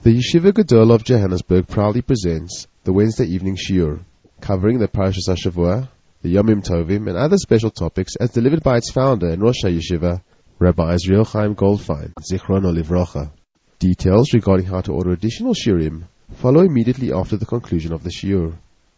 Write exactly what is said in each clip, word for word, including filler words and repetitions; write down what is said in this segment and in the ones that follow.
The Yeshiva Gedol of Johannesburg proudly presents the Wednesday evening shiur, covering the Parashas HaShavua, the Yomim Tovim, and other special topics as delivered by its founder and Rosh HaYeshiva, Rabbi Israel Chaim Goldfein, Zichrono Livrocha. Details regarding how to order additional shiurim follow immediately after the conclusion of the shiur.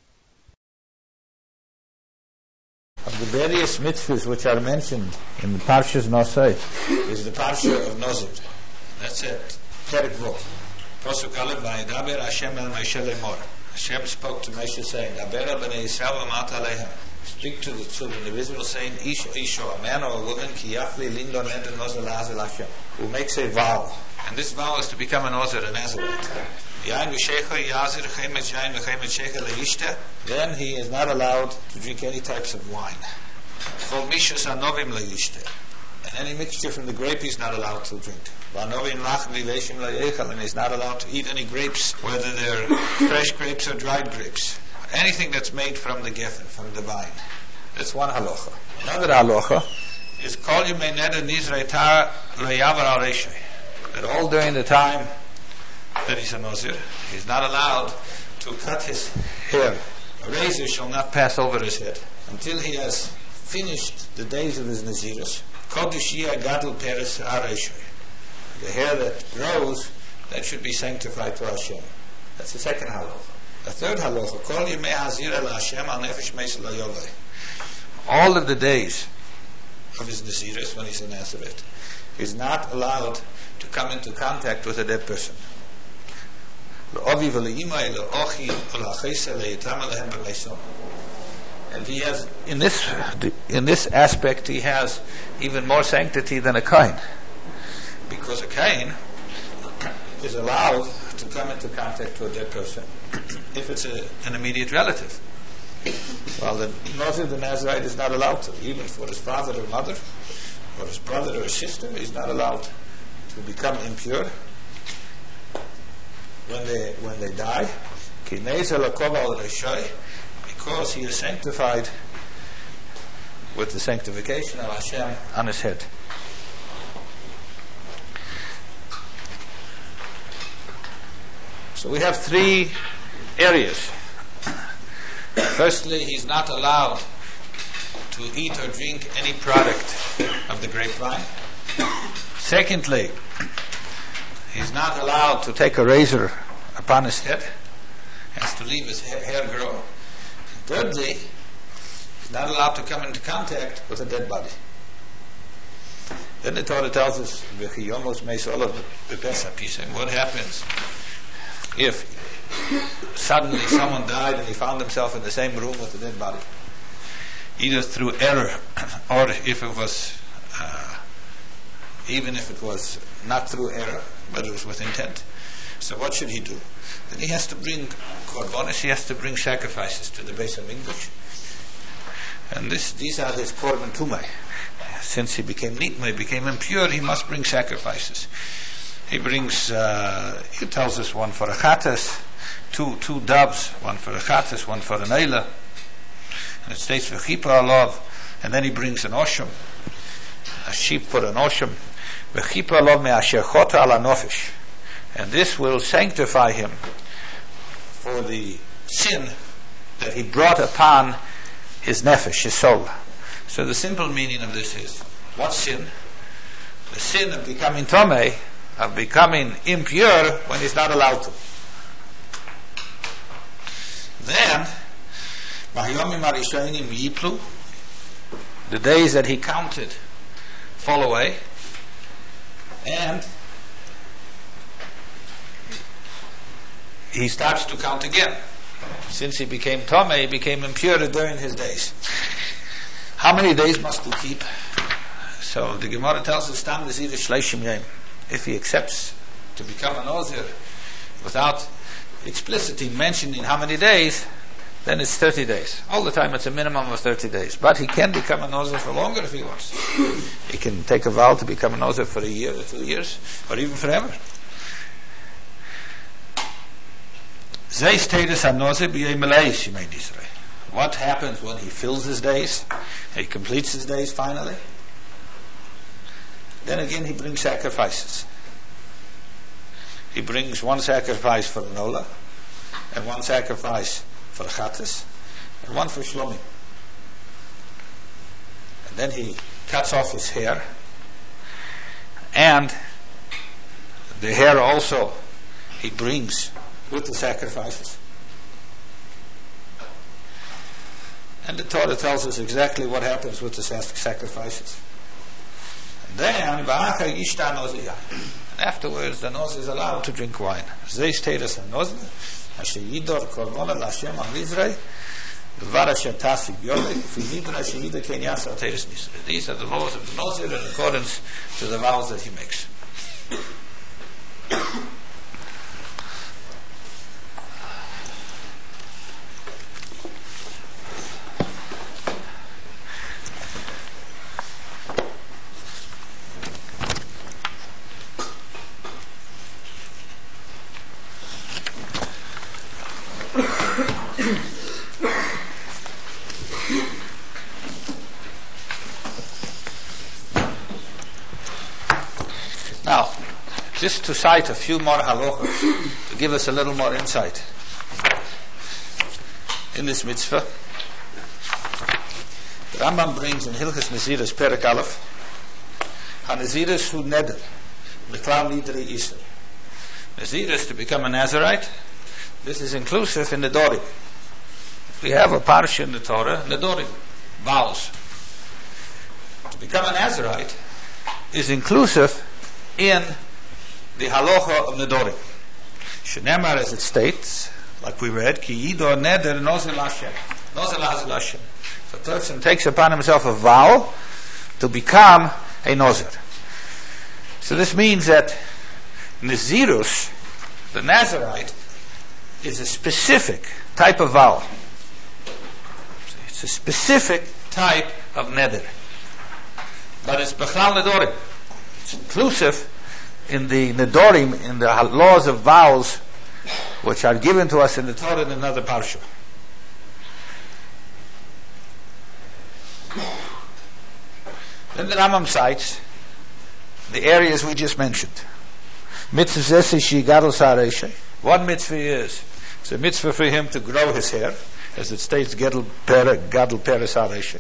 Of the various mitzvahs which are mentioned in the Parshas Nosai is the Parsha of Nozir. That's it. Perek Vov. Pasuk Aleph, Vayidaber Hashem el Moshe lemor. Hashem spoke to Moshe saying, Daber el bnei Yisrael v'mat aleihem. Speak to the children of Israel saying, Ish or Isho, a man or a woman, ki yafli lindon enter Nozir la'azel Hashem, who makes a vow. And this vow is to become a Nozir, a Nazarite. Yain v'shecha yazir chemet yain v'chemet shecha leishta. Then he is not allowed to drink any types of wine. Chol mishus anovim leishta. And any mixture from the grape he's not allowed to drink. V'anovim lach v'veshim le'echal. And he's not allowed to eat any grapes, whether they're fresh grapes or dried grapes. Anything that's made from the geffen, from the vine. That's one halacha. Another halacha is kol yemei neder nizrei le'yavar al reshay. That all during the time that he's a Nazir, he's not allowed to cut his hair. A razor shall not pass over his head until he has finished the days of his Nazirus. Kodushia gadol peres areshay. The hair that grows, that should be sanctified to Hashem. That's the second halacha. The third halacha, kol yemei hazir el Hashem al nefesh meis lo yovei. All of the days of his Nazirus, when he's a Nazarite, he's not allowed to come into contact with a dead person. And he has, in this in this aspect, he has even more sanctity than a Kain, because a Kain is allowed to come into contact with a dead person if it's a, an immediate relative. While the Nazir, the Nazirite, is not allowed to, even for his father or mother, or his brother or his sister, he's not allowed to become impure when they when they die, because he is sanctified with the sanctification of Hashem on his head. So we have three areas. Firstly, he's not allowed to eat or drink any product of the grapevine. Secondly, he's not allowed to take a razor upon his head. He has to leave his hair grow. Thirdly, he's not allowed to come into contact with a dead body. Then the Torah tells us, what happens if suddenly someone died and he found himself in the same room with a dead body? Either through error, or if it was, uh, even if it was not through error, but it was with intent. So what should he do? Then he has to bring korbanos, he has to bring sacrifices to the Beis HaMikdash. And this, these are his korban tumah. Since he became nitma, he became impure, he must bring sacrifices. He brings, uh, he tells us one for a chatas, two two doves, one for a chatas, one for an eila. And it states for chipa alav, and then he brings an osham, a sheep for an osham. And this will sanctify him for the sin that he brought upon his nefesh, his soul. So the simple meaning of this is, what sin? The sin of becoming tomei, of becoming impure when he's not allowed to. Then, the days that he counted fall away, and he starts to count again. Since he became Tomei, he became impure during his days. How many days must he keep? So the Gemara tells us, Tam Nazir Shleishim Yom. If he accepts to become a Nazir without explicitly mentioning how many days, then it's thirty days. All the time it's a minimum of thirty days. But he can become a Nazir for longer if he wants. He can take a vow to become a Nazir for a year or two years, or even forever. What happens when he fills his days? He completes his days finally. Then again he brings sacrifices. he brings one sacrifice for an Ola, and one sacrifice for the Chattis, and one for Shlomi. And then he cuts off his hair, and the hair also he brings with the sacrifices. And the Torah tells us exactly what happens with the sacrifices. And then, afterwards, the Nozer is allowed to drink wine. These are the laws of the Nozer in accordance to the vows that he makes. Now, just to cite a few more halachos to give us a little more insight in this mitzvah, the Rambam brings in Hilchos Naziris Perek Aleph, HaNaziris Hu Neder L'Klal Nidrei Iser. Naziris, to become a Nazirite, this is inclusive in the Nedorim. We have a parsha in the Torah, Nedorim, vows. To become a Nazirite is inclusive in the halacha of Nedorim. Shenemar, as it states, like we read, Ki Yido Neder Nozel Hashem. Nozel Hashem. So a person takes upon himself a vow to become a Nozer. So this means that Nazirus, the Nazirite, is a specific type of vow. It's a specific type of neder. But it's Bechlal Nedorim. It's inclusive in the Nedorim, in the laws of vows, which are given to us in the Torah in another parsha. Then the Rambam cites the areas we just mentioned. Mitzvah zesi shigadol sa'areshe. One mitzvah is, it's a mitzvah for him to grow his hair, as it states, gadol pere, gadol pere sa'areshe.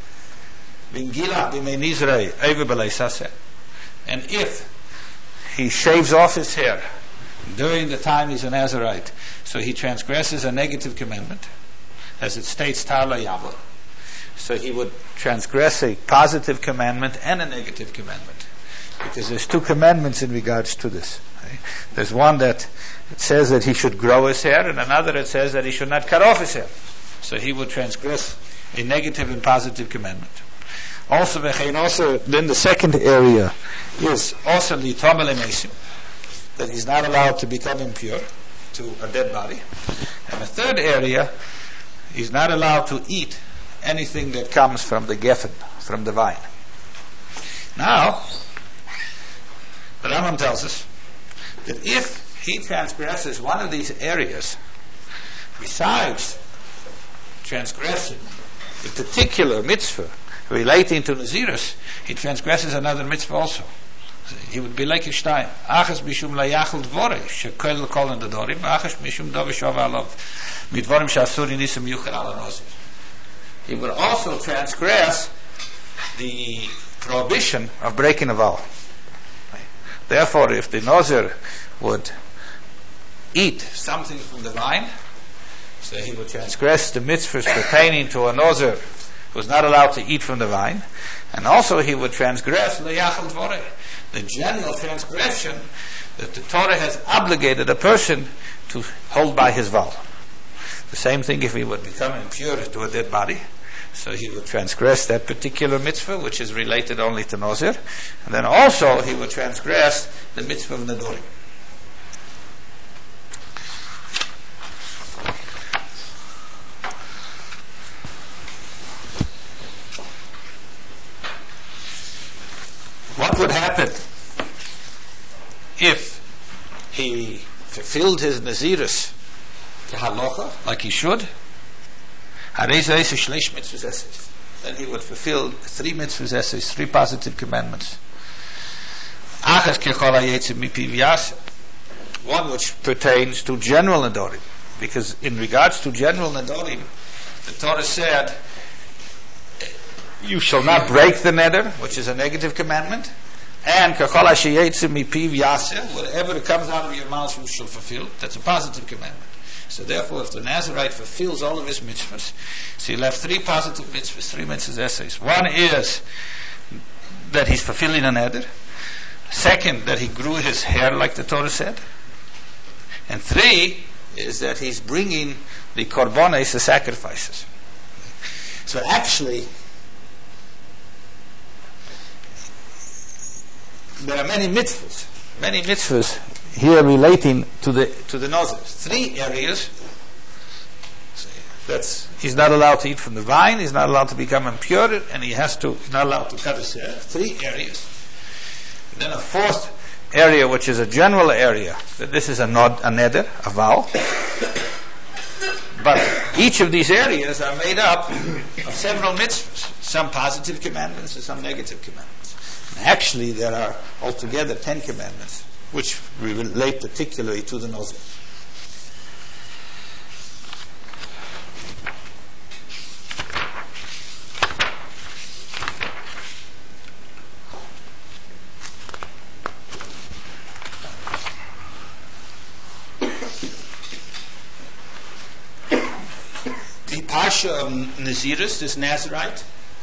V'ingila b'mei nizrei eve b'lei saseh. And if he shaves off his hair during the time he's a Nazirite, so he transgresses a negative commandment, as it states, tar lo yavo. So he would transgress a positive commandment and a negative commandment, because there's two commandments in regards to this. Right? There's one that it says that he should grow his hair, and another that says that he should not cut off his hair. So he would transgress a negative and positive commandment. Also, also then the second area is also litomel emesim, that he's not allowed to become impure to a dead body. And the third area, he's not allowed to eat anything that comes from the geffen, from the vine. Now, the Rambam tells us that if he transgresses one of these areas, besides transgressing the particular mitzvah relating to Nazirus, he transgresses another mitzvah also. He would be like Ishtayim. Achas mishum layachal dvorei shekel kol nedorim, achas mishum doveshov alav midvorim shasuri nisam yuchel ala nozir. He would also transgress the prohibition of breaking a vow. Therefore, if the Nozir would eat something from the vine, so he would transgress the mitzvahs pertaining to a Nozir who was not allowed to eat from the vine, and also he would transgress leyachal dvorei, the general transgression that the Torah has obligated a person to hold by his vow. The same thing if he would become impure to a dead body, so he would transgress that particular mitzvah which is related only to Nozir, and then also he would transgress the mitzvah of Nedorim. What would happen if he fulfilled his Nazirus to halacha like he should? Then he would fulfill three mitzvahs, three positive commandments. one which pertains to general nedorim, because in regards to general nedorim, the Torah said, you shall not break the neder, which is a negative commandment, and kachol asher yetze mipiv yaseh, whatever comes out of your mouth you shall fulfill. That's a positive commandment. So therefore, if the Nazarite fulfills all of his mitzvahs, so he'll have three positive mitzvahs, three mitzvahs essays. One is that he's fulfilling a neder. Second, that he grew his hair like the Torah said. And three is that he's bringing the korbanos, the sacrifices. So actually, there are many mitzvahs, many mitzvahs here relating to the to the Nazir. Three areas. That's he's not allowed to eat from the vine. He's not allowed to become impure, and he has to. He's not allowed to cut his hair. Three areas. And then a fourth area, which is a general area, that this is a nod, a neder, a vow. But each of these areas are made up of several mitzvahs, some positive commandments and some negative commandments. And actually, there are altogether ten commandments, which relate particularly to the Nazir. The Parsha of Nazirus, this Nazirite,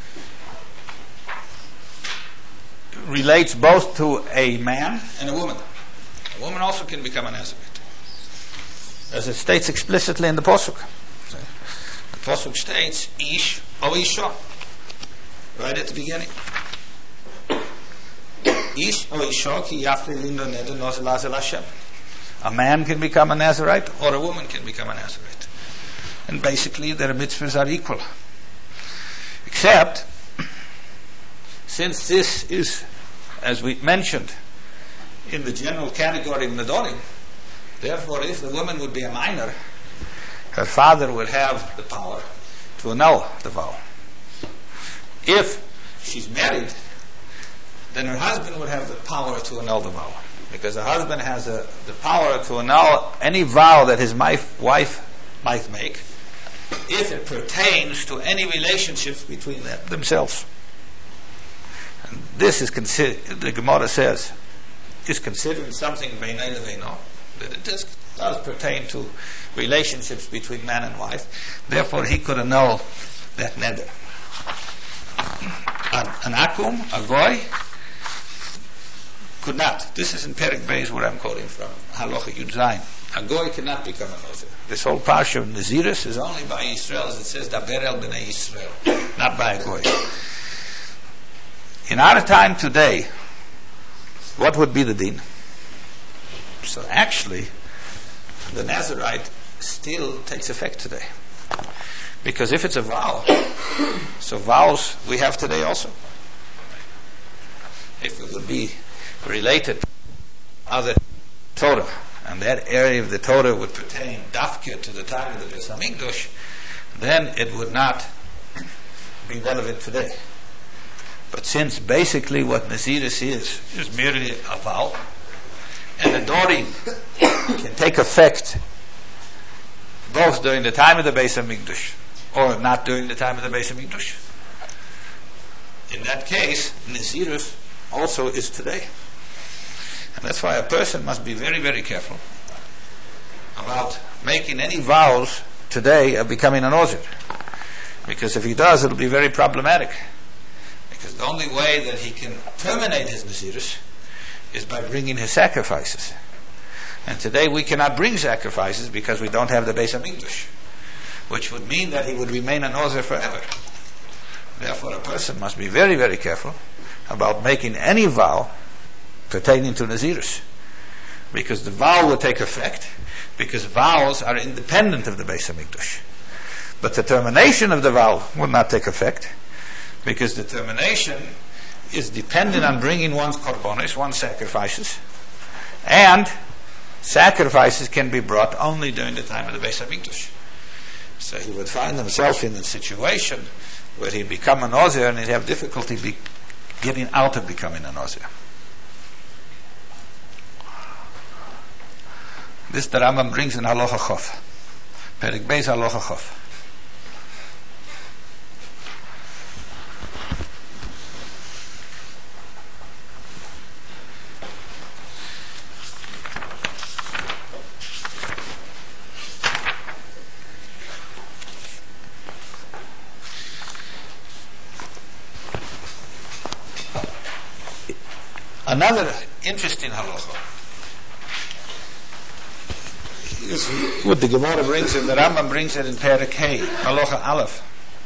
relates both to a man and a woman. A woman also can become a Nazirite, as it states explicitly in the Pasuk. The Pasuk states, Ish o Isha, right at the beginning. Ish o Isha ki yafli lindo neder nozel lazel Hashem. A man can become a Nazirite, or a woman can become a Nazirite. And basically their mitzvahs are equal. Except, since this is, as we mentioned, in the general category of nedorim, therefore if the woman would be a minor, her father would have the power to annul the vow. If she's married, then her husband would have the power to annul the vow, because the husband has a, the power to annul any vow that his wife might make, if it pertains to any relationships between them, themselves. And this is considered, the Gemara says, is considered something beinay leveino, that it does, does pertain to relationships between man and wife. Therefore, he could annul that neder. An, an akum, a goy, could not. This is in Perek Beis where I'm quoting from, Halacha Yud Zayin. A goy cannot become a Nazir. This whole parsha of Nazirus is only by Yisrael, as it says, Daber el b'nei Yisrael, not by a goy. In our time today, what would be the din? So actually, the Nazirite still takes effect today. Because if it's a vow, so vows we have today also. If it would be related to other Torah, and that area of the Torah would pertain dafka to the time of the Beis Hamikdash, then it would not be relevant today. But since basically what Nazirus is, is merely a vow, and the Dorim can take effect both during the time of the Beis Hamikdash or not during the time of the Beis Hamikdash, in that case, Nazirus also is today. And that's why a person must be very, very careful about making any vows today of becoming a Nazir. Because if he does, it'll be very problematic. Because the only way that he can terminate his Nazirus is by bringing his sacrifices. And today we cannot bring sacrifices because we don't have the Beis Hamikdash, which would mean that he would remain a Nazir forever. Therefore, a person must be very, very careful about making any vow pertaining to Nazirus, because the vow will take effect, because vows are independent of the Beis Hamikdash. But the termination of the vow will not take effect, because the termination is dependent on bringing one's korbanos, one's sacrifices, and sacrifices can be brought only during the time of the Beis Hamikdash. So he would find himself in a situation where he'd become a Nazir and he'd have difficulty be getting out of becoming a Nazir. This the Rambam brings in Halacha Chof. Perek Beis Halacha Chof. Another interesting halacha is what the Gemara brings in, the Rambam brings it in Perek Hey, halacha Aleph.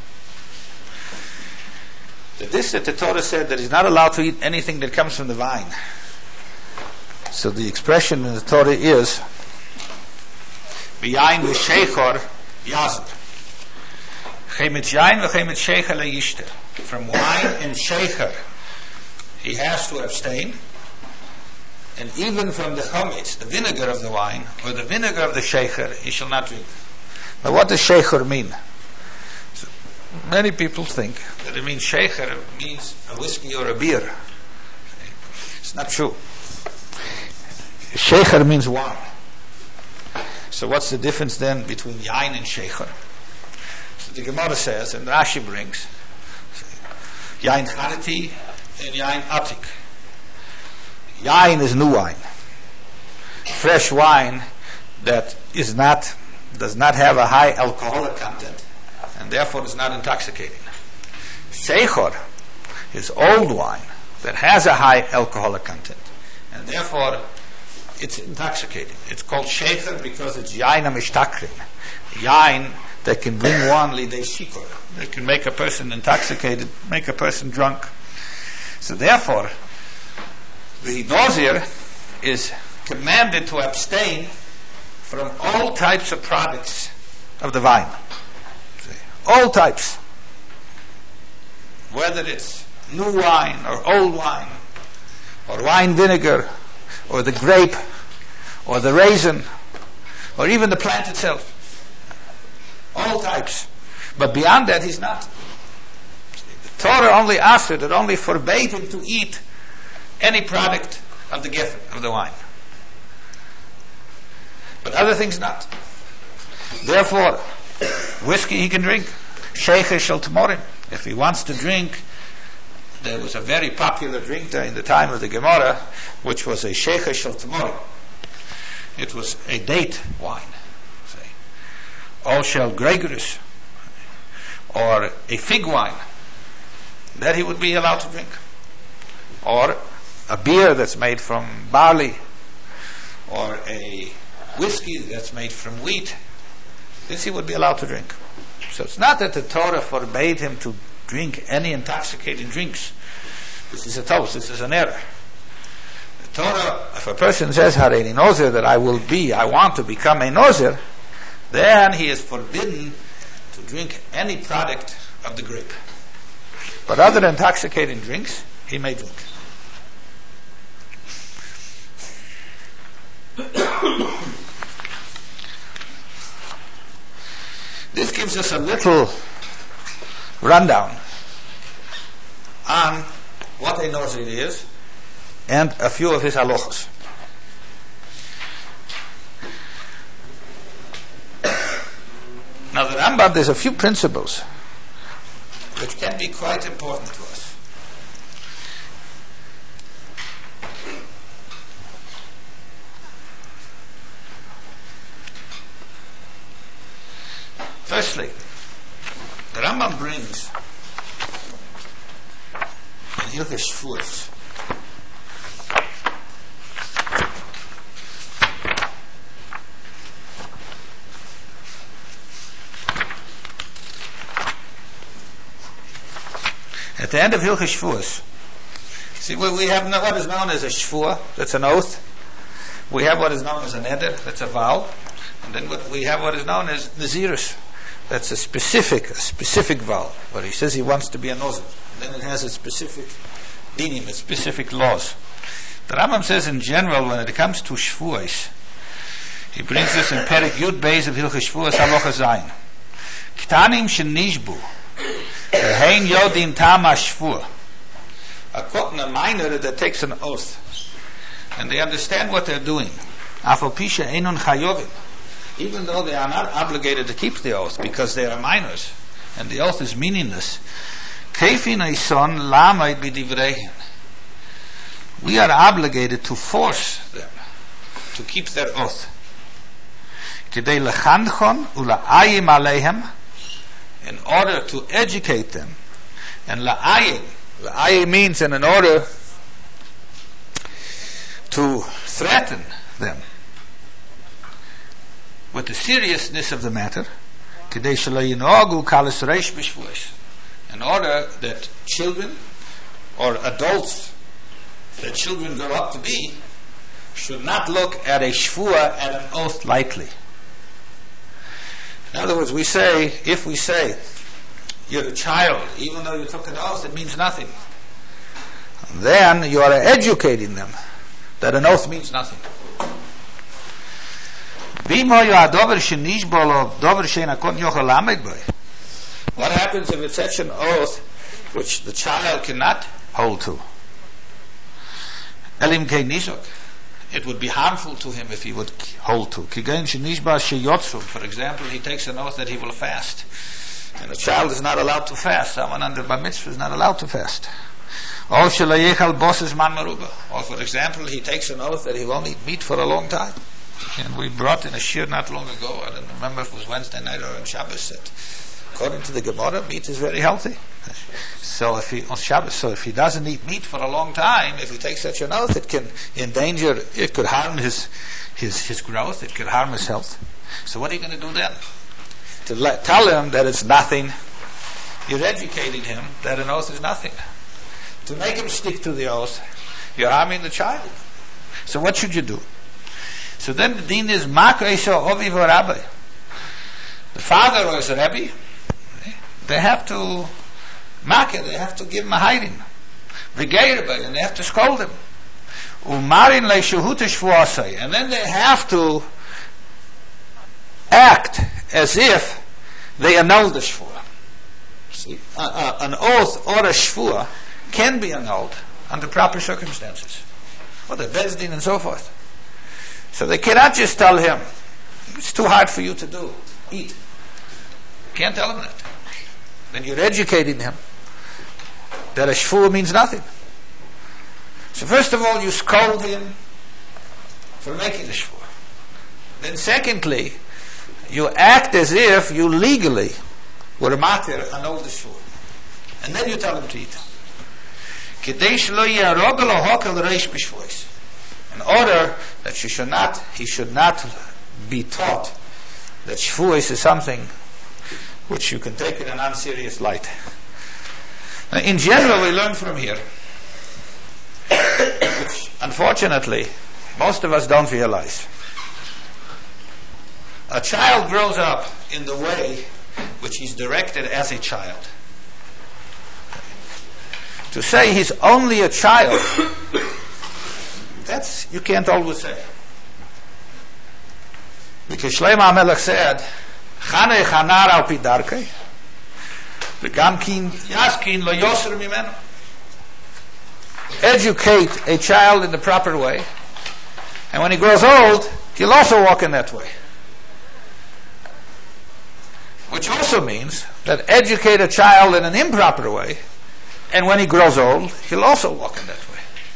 That this that the Torah said that he's not allowed to eat anything that comes from the vine. So the expression in the Torah is B'yayin v'sheichor yazer. Chemit yayin v'chemit sheicher le'yishter. From wine and sheicher he has to abstain, and even from the chametz, the vinegar of the wine, or the vinegar of the sheicher, he shall not drink. Now what does sheicher mean? So many people think that it means sheicher means a whiskey or a beer. It's not true. Sheicher means wine. So what's the difference then between yain and sheicher? So the Gemara says, and Rashi brings, yain charati and yain atik. Yain is new wine, fresh wine that is not does not have a high alcoholic content, and therefore is not intoxicating. Sheicher is old wine that has a high alcoholic content, and therefore it's intoxicating. It's called sheicher because it's yain amishtakrin, yain that can bring one lidei shikor, that can make a person intoxicated, make a person drunk. So therefore, the Nazir is commanded to abstain from all types of products of the vine. All types. Whether it's new wine or old wine, or wine vinegar, or the grape, or the raisin, or even the plant itself. All types. But beyond that, he's not. The Torah only asked it, it only forbade him to eat any product of the geffen, of the wine. But other things not. Therefore, whiskey he can drink. Sheicher shel tmorim. If he wants to drink, there was a very popular drink there in the time of the Gemara, which was a sheicher shel tmorim. It was a date wine, say, or shel gregorus, or a fig wine. That he would be allowed to drink. Or a beer that's made from barley, or a whiskey that's made from wheat. This he would be allowed to drink. So it's not that the Torah forbade him to drink any intoxicating drinks. This is a toast, this is an error. The Torah, if a person says, Hareini Nozer, that I will be, I want to become a Nozer, then he is forbidden to drink any product of the grape. But other intoxicating drinks, he may drink. This gives us a little rundown on what a Nazir is and a few of his halachas. Now the Rambam, there's a few principles which can be quite important to us. Firstly, the Rambam brings in Hilchos Shvuos at the end of Hilchos Shvuos, see, we have what is known as a shvua, that's an oath. We have what is known as an eder, that's a vow, and then what we have what is known as nazirus. That's a specific, a specific vow, where he says he wants to be a Nazir. Then it has a specific dinim, its specific laws. The Rambam says in general, when it comes to Shvuos, he brings this in Perek Yud Beis of Hilchos Shvuos Halacha Zayin. Ktanim shenishbu, ve'hein yodim tam hashvua. A cotton, a minor that takes an oath, and they understand what they're doing. Afal pisha einun chayovim. Even though they are not obligated to keep the oath because they are minors and the oath is meaningless. Keifin eison lamay b'divreihin. We are obligated to force them to keep their oath. Kedei lechanchon ula'ayim aleihem, in order to educate them. And la'ayim, la'ayim means in order to threaten them with the seriousness of the matter. Kedei shelo yinogu kalis reish b'shvuos, in order that children or adults that children grow up to be should not look at a shvua and an oath lightly. In other words, we say, if we say, you're a child, even though you took an oath, it means nothing. Then you are educating them that an oath means nothing. What happens if it's such an oath which the child cannot hold to? It would be harmful to him if he would hold to. For example, he takes an oath that he will fast. And a child is not allowed to fast. Someone under bar mitzvah is not allowed to fast. Or for example, he takes an oath that he won't eat meat for a long time. And we brought in a shir not long ago, I don't remember if it was Wednesday night or on Shabbos, that according to the Gemara, meat is very healthy. So if he on Shabbos, so if he doesn't eat meat for a long time, if he takes such an oath, it can endanger, it could harm his his his growth, it could harm his health. So what are you going to do then? To let, tell him that it's nothing, you're educating him that an oath is nothing. To make him stick to the oath, you're harming the child. So what should you do? So then the deen is Mak'esho Oviv or Rabbi. The father or his Rebbe, they have to make it, they have to give him a hiding. And they have to scold him. Umarin le'shuhut shvuasai. And then they have to act as if they annulled the shvua. See, uh, uh, an oath or a shvua can be annulled under proper circumstances. Or the bezdin and so forth. So they cannot just tell him, it's too hard for you to do, eat. Can't tell him that. Then you're educating him that a shvua means nothing. So first of all, you scold him for making the shvua. Then secondly, you act as if you legally were a matir annul the shvua. And then you tell him to eat. In order that you should not, he should not be taught that shvuos is something which you can take in an unserious light. Now, in general, we learn from here, which unfortunately most of us don't realize. A child grows up in the way which he's directed as a child. To say he's only a child, that's, you can't always say. Because Shlomo HaMelech said, Chanei chanar al pi darkei, v'gam kin yaskin lo yoser mimenu. Educate a child in the proper way, and when he grows old, he'll also walk in that way. Which also means that educate a child in an improper way, and when he grows old, he'll also walk in that way.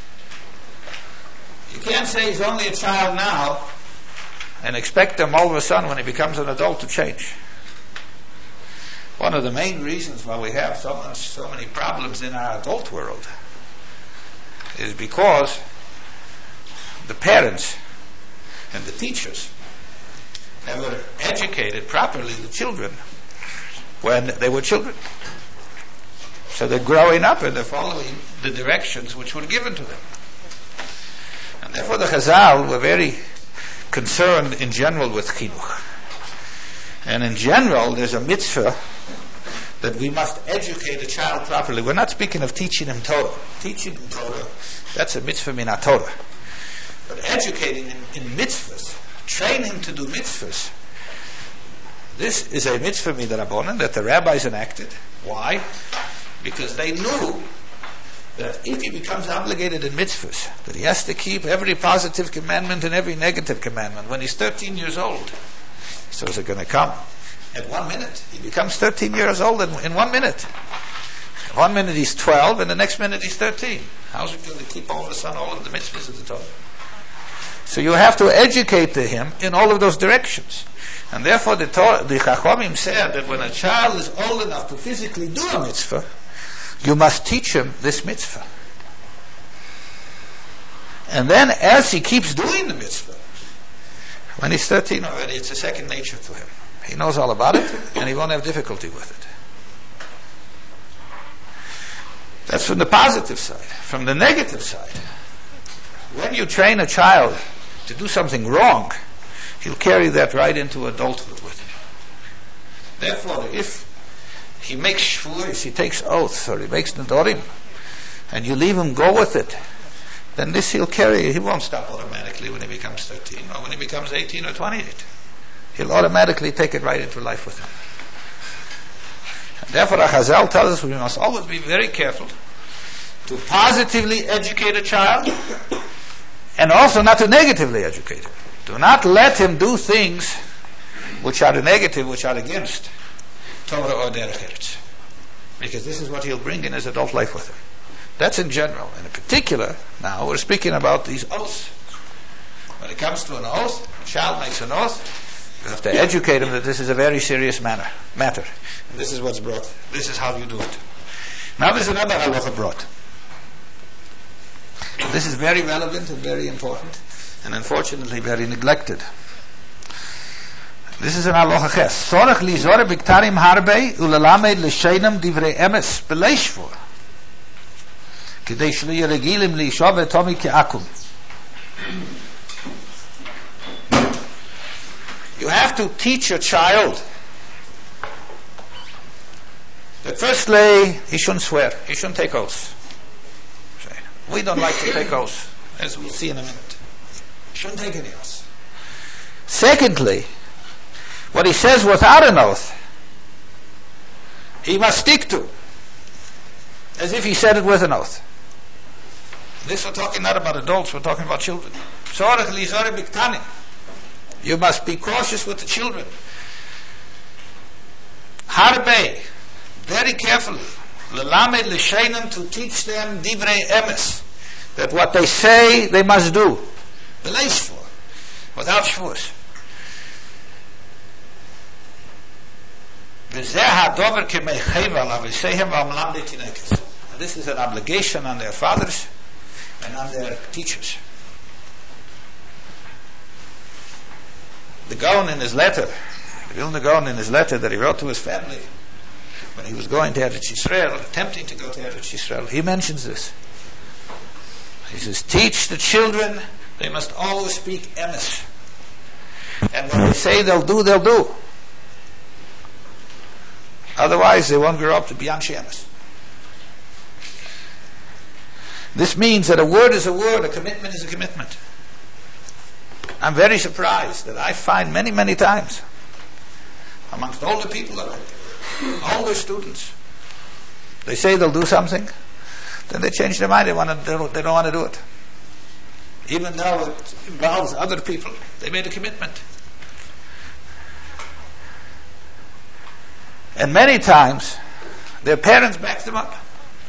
You can't say he's only a child now and expect him all of a sudden when he becomes an adult to change. One of the main reasons why we have so much, so many problems in our adult world is because the parents and the teachers never educated properly the children when they were children. So they're growing up and they're following the directions which were given to them. And therefore the Chazal were very concerned in general with chinuch. And in general there's a mitzvah that we must educate a child properly. We're not speaking of teaching him Torah. Teaching him Torah, that's a mitzvah min ha-Torah. But educating him in mitzvahs, train him to do mitzvahs, this is a mitzvah min ha-Rabbanan that the rabbis enacted. Why? Because they knew that if he becomes obligated in mitzvahs, that he has to keep every positive commandment and every negative commandment, when he's thirteen years old, so is it going to come? At one minute. He becomes thirteen years old in, in one minute. One minute he's twelve, and the next minute he's thirteen. How's he going to keep all of a sudden all of the mitzvahs of the Torah? So you have to educate him in all of those directions. And therefore the Torah, the Chachamim said that when a child is old enough to physically do a mitzvah, you must teach him this mitzvah. And then as he keeps doing the mitzvah, when he's thirteen already, it's a second nature to him. He knows all about it, and he won't have difficulty with it. That's from the positive side. From the negative side, when you train a child to do something wrong, he'll carry that right into adulthood with him. Therefore, if he makes shvuos, he takes oaths, or he makes nedorim, and you leave him go with it, then this he'll carry. He won't stop automatically when he becomes thirteen, or when he becomes eighteen or twenty-eight. He'll automatically take it right into life with him. And therefore, Chazal tells us we must always be very careful to positively educate a child, and also not to negatively educate him. Do not let him do things which are negative, which are against Torah or Derech Eretz, because this is what he'll bring in his adult life with him. That's in general. And in particular, now we're speaking about these oaths. When it comes to an oath, a child makes an oath, you have to educate him that this is a very serious manner, matter. And this is what's brought. This is how you do it. Now there's another halacha brought. This is very relevant and very important, and unfortunately very neglected. This is an halacha ches. Sorach li zore biktarim harbe ulalamed l'sheinam divrei emes b'leishvur. Kidei shli regilim li shove tomi ke'akum. You have to teach a child that firstly, he shouldn't swear, he shouldn't take oaths. We don't like to take oaths, as we'll see in a minute. He shouldn't take any oaths. Secondly, what he says without an oath, he must stick to, as if he said it with an oath. This we're talking not about adults, we're talking about children. You must be cautious with the children. Harbe, very carefully. L'lamed l'sheinam, to teach them divrei emes, that what they say they must do. B'leishvur, without shvuos. V'zeh ha'dover k'meicheva l'aveisehem v'amlam l'tinekes. This is an obligation on their fathers and on their teachers. The Gaon in his letter, the Vilna Gaon in his letter that he wrote to his family, when he was going to Eretz Yisrael, attempting to go to Eretz Yisrael, he mentions this. He says, teach the children, they must always speak emes. And what they say they'll do, they'll do. Otherwise, they won't grow up to be anshe emes. This means that a word is a word, a commitment is a commitment. I'm very surprised that I find many, many times amongst older people already, older students, they say they'll do something, then they change their mind. They want to. They don't want to do it, even though it involves other people. They made a commitment, and many times their parents backed them up.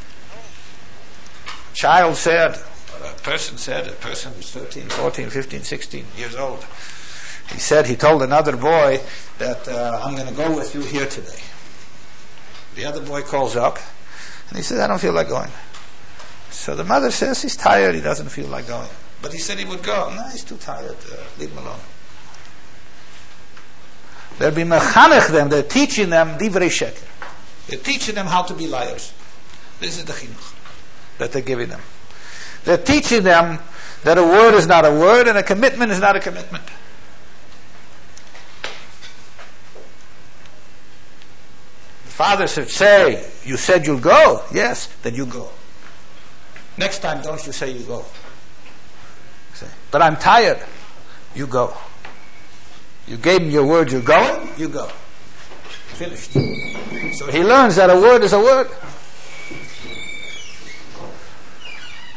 A child said, or a person said, a person who's thirteen, fourteen, fifteen, sixteen years old. He said he told another boy that uh, I'm going to go with you here today. The other boy calls up, and he says, I don't feel like going. So the mother says he's tired, he doesn't feel like going. But he said he would go. No, he's too tired, uh, leave him alone. They'll be mechanech them, they're teaching them divrei sheker. They're teaching them how to be liars. This is the chinuch that they're giving them. They're teaching them that a word is not a word and a commitment is not a commitment. Father should say, you said you'll go. Yes, then you go. Next time, don't you say you go. Say, but I'm tired. You go. You gave him your word, you're going, you go. Finished. So he learns that a word is a word.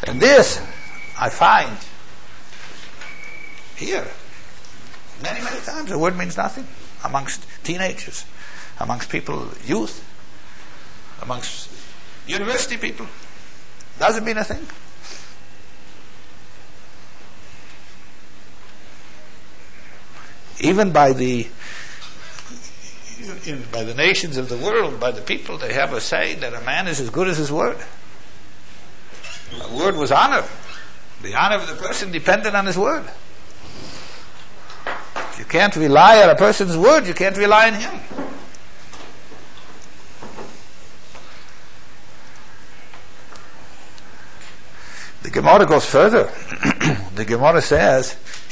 And this, I find, here, many, many times, the word means nothing amongst teenagers, amongst people, youth, amongst university people. Doesn't mean a thing. Even by the in, by the nations of the world, by the people, they have a saying that a man is as good as his word. A word was honor. The honor of the person depended on his word. If you can't rely on a person's word, you can't rely on him. The Gemara goes further. The Gemara says,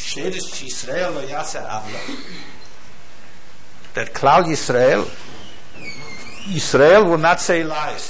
that Klal Yisrael, Yisrael will not say lies.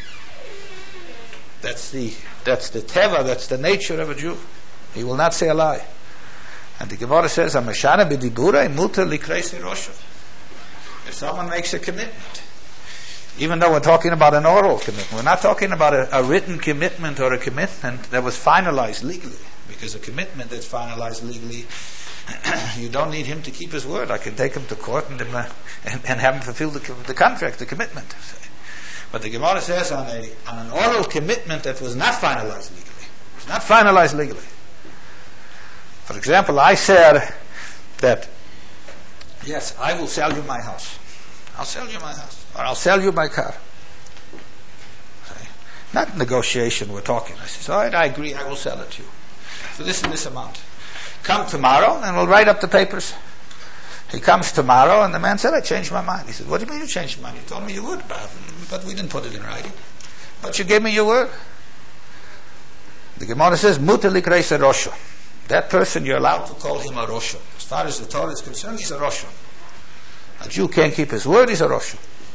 That's the that's the teva, that's the nature of a Jew. He will not say a lie. And the Gemara says, "Amashana b'dibura mutar likreis rosha." If someone makes a commitment, even though we're talking about an oral commitment, we're not talking about a, a written commitment or a commitment that was finalized legally. Because a commitment that's finalized legally, you don't need him to keep his word. I can take him to court and, uh, and, and have him fulfill the, the contract, the commitment. But the Gemara says on, a, on an oral commitment that was not finalized legally. It was not finalized legally. For example, I said that, yes, I will sell you my house. I'll sell you my house. Or I'll sell you my car. Okay. Not negotiation, we're talking. I said, all right, I agree, I will sell it to you. For this and this amount. Come tomorrow and we'll write up the papers. He comes tomorrow and the man said, I changed my mind. He said, what do you mean you changed your mind? You told me you would, but, but we didn't put it in writing. But you gave me your word. The Gemara says, Mutar likreis rosha. That person, you're allowed to call him a rosha. As far as the Torah is concerned, he's a rosha. A Jew can't keep his word, he's a rosha.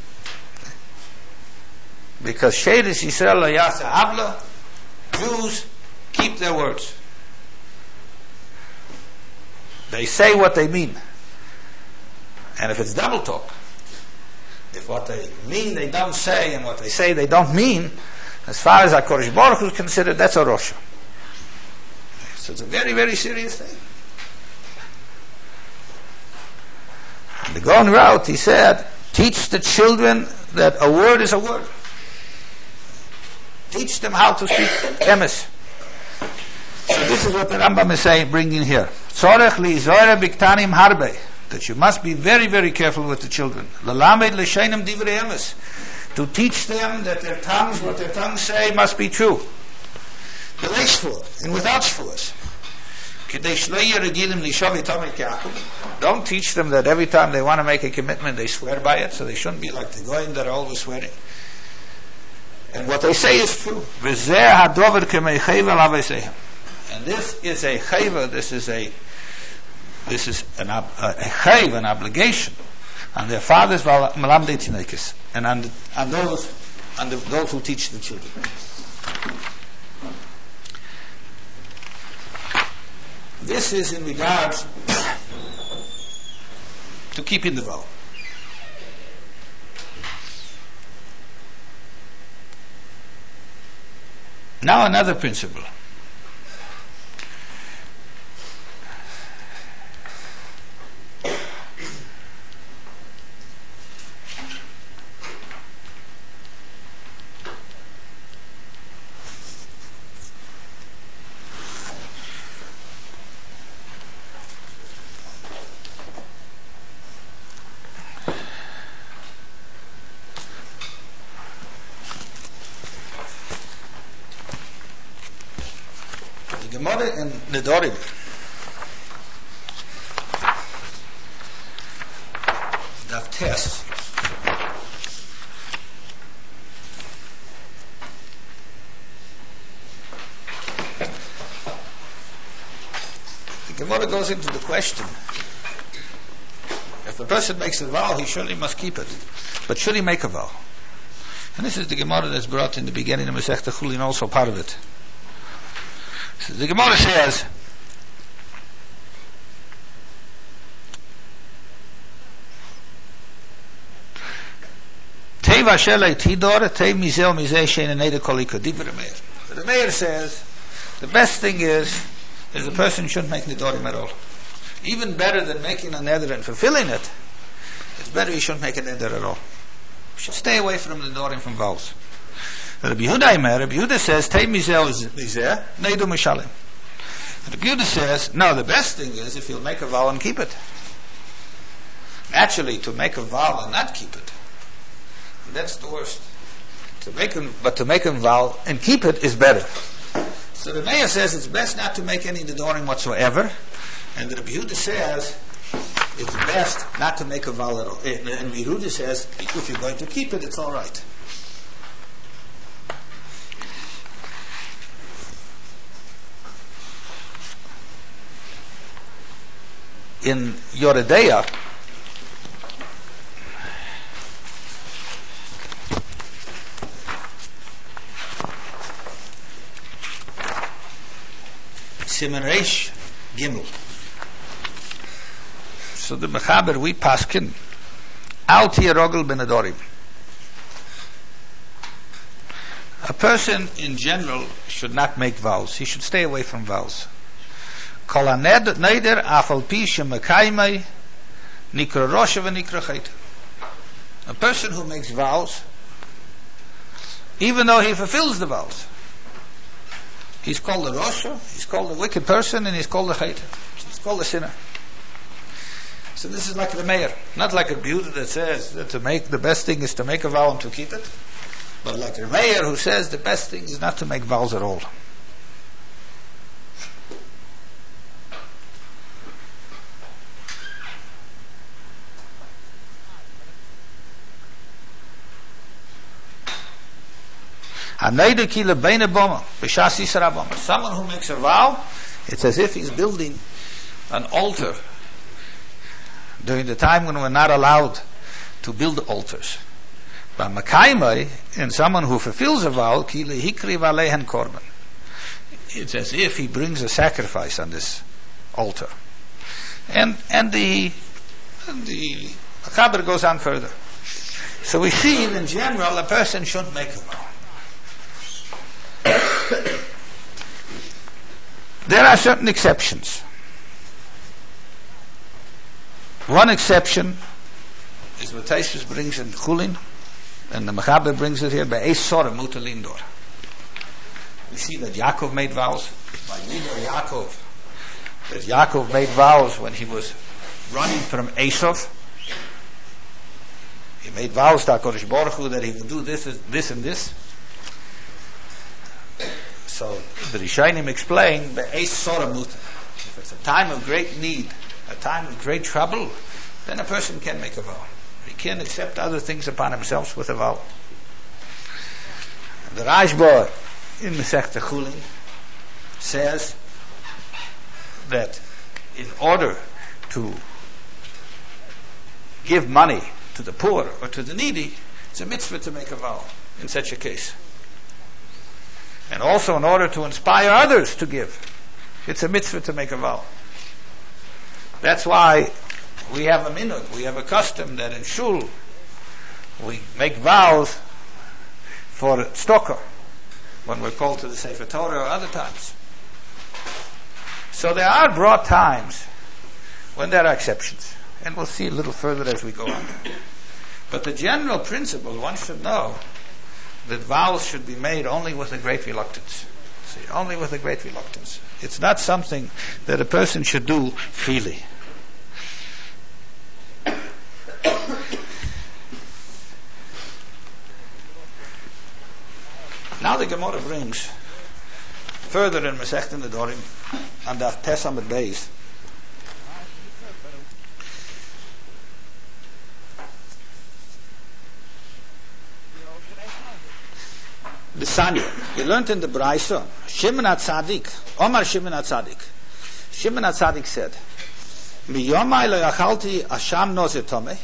Because Sheiris Yisrael lo yasa avla, Jews keep their words. They say what they mean. And if it's double talk, if what they mean they don't say and what they say they don't mean, as far as HaKadosh Baruch Hu is considered, that's a rosha. So it's a very, very serious thing. And the Gaon route, he said, teach the children that a word is a word. Teach them how to speak emes. So this is what the Rambam is saying, bringing here. Tzorech li'zoyre biktanim harbe. That you must be very, very careful with the children. Lalamed l'sheinem divrei emes. To teach them that their tongues, what their tongues say, must be true. B'lei shvuah, and without shvuahs. K'dei shlo yeh regilim lishav itam et Yaakov. Don't teach them that every time they want to make a commitment, they swear by it, so they shouldn't be like the goyim that are always swearing. And what they say is true. V'zeh hadover k'mei chayva l'aveisehem. And this is a chayva, this is a this is an a, a chayva, an obligation on their fathers, malamdei tinekes, and on, the, on those on the, those who teach the children. This is in regards to keeping the vow. Now another principle. Gemara in Nedorim Daf Tes the Gemara goes into the question, if a person makes a vow, he surely must keep it, but should he make a vow? And this is the Gemara that's brought in the beginning of Masechta Chulin, also part of it. The Gemara says, Teva shelei tidor, tev mizeh mizeh shein neder koliko. The Meir says, the best thing is, is a person shouldn't make nidorim at all. Even better than making a neder and fulfilling it, it's better you shouldn't make a neder at all. You should stay away from nidorim, from vows. Rabbi Yehuda Imer, Rabbi Yehuda says, Tei mizeh mizeh, neidu mishalim. Rabbi Yehuda says, no, the best thing is if you'll make a vow and keep it. Actually, to make a vow and not keep it, that's the worst. To make a, but to make a vow and keep it is better. So the Meir says it's best not to make any nidorim whatsoever, and the Rabbi Yehuda says it's best not to make a vow at all. And Rabbi Yehuda says if you're going to keep it, it's all right. In Yoredeya, Siman Reish Gimel. So the Mechaber, we paskin Al Tiyarogel Benadorim. A person in general should not make vows. He should stay away from vows. Kol neder afal pi shemakaymai nikra rosha v'nikra chayta. A person who makes vows, even though he fulfills the vows, he's called a rosha, he's called a wicked person, and he's called a chayta. He's called a sinner. So this is like the mayor, not like a Yehuda that says that to make the best thing is to make a vow and to keep it, but like a mayor who says the best thing is not to make vows at all. Someone who makes a vow, it's as if he's building an altar during the time when we're not allowed to build altars. But Makaimai, and someone who fulfills a vow, it's as if he brings a sacrifice on this altar. And and the and the Mechaber goes on further. So we see in general a person shouldn't make a vow. There are certain exceptions. One exception is what Taishus brings in Chulin, and the Mechaber brings it here by Eis Sora Mutalindor. We see that Yaakov made vows by Yidor Yaakov. That Yaakov made vows when he was running from Esav. He made vows to HaKadosh Baruch Hu that he would do this, this, and this. So the Rishonim explain the Eis Sora Muta. If it's a time of great need, a time of great trouble, then a person can make a vow. He can accept other things upon himself with a vow. The Rashba in Masechta Chulin says that in order to give money to the poor or to the needy, it's a mitzvah to make a vow in such a case. And also in order to inspire others to give, it's a mitzvah to make a vow. That's why we have a minhag, we have a custom that in shul we make vows for tzedakah when we're called to the Sefer Torah or other times. So there are broad times when there are exceptions, and we'll see a little further as we go on. But the general principle, one should know that vows should be made only with a great reluctance. See, only with a great reluctance. It's not something that a person should do freely. Now the Gemara brings further in Masechta Nedarim and Daf Tes Amud Beis the Sanya. You learned in the Braisa, Shimon HaTzadik, Omar Shimon HaTzadik. Shimon HaTzadik said, Miyomai lo yachalti asham nozir tomei.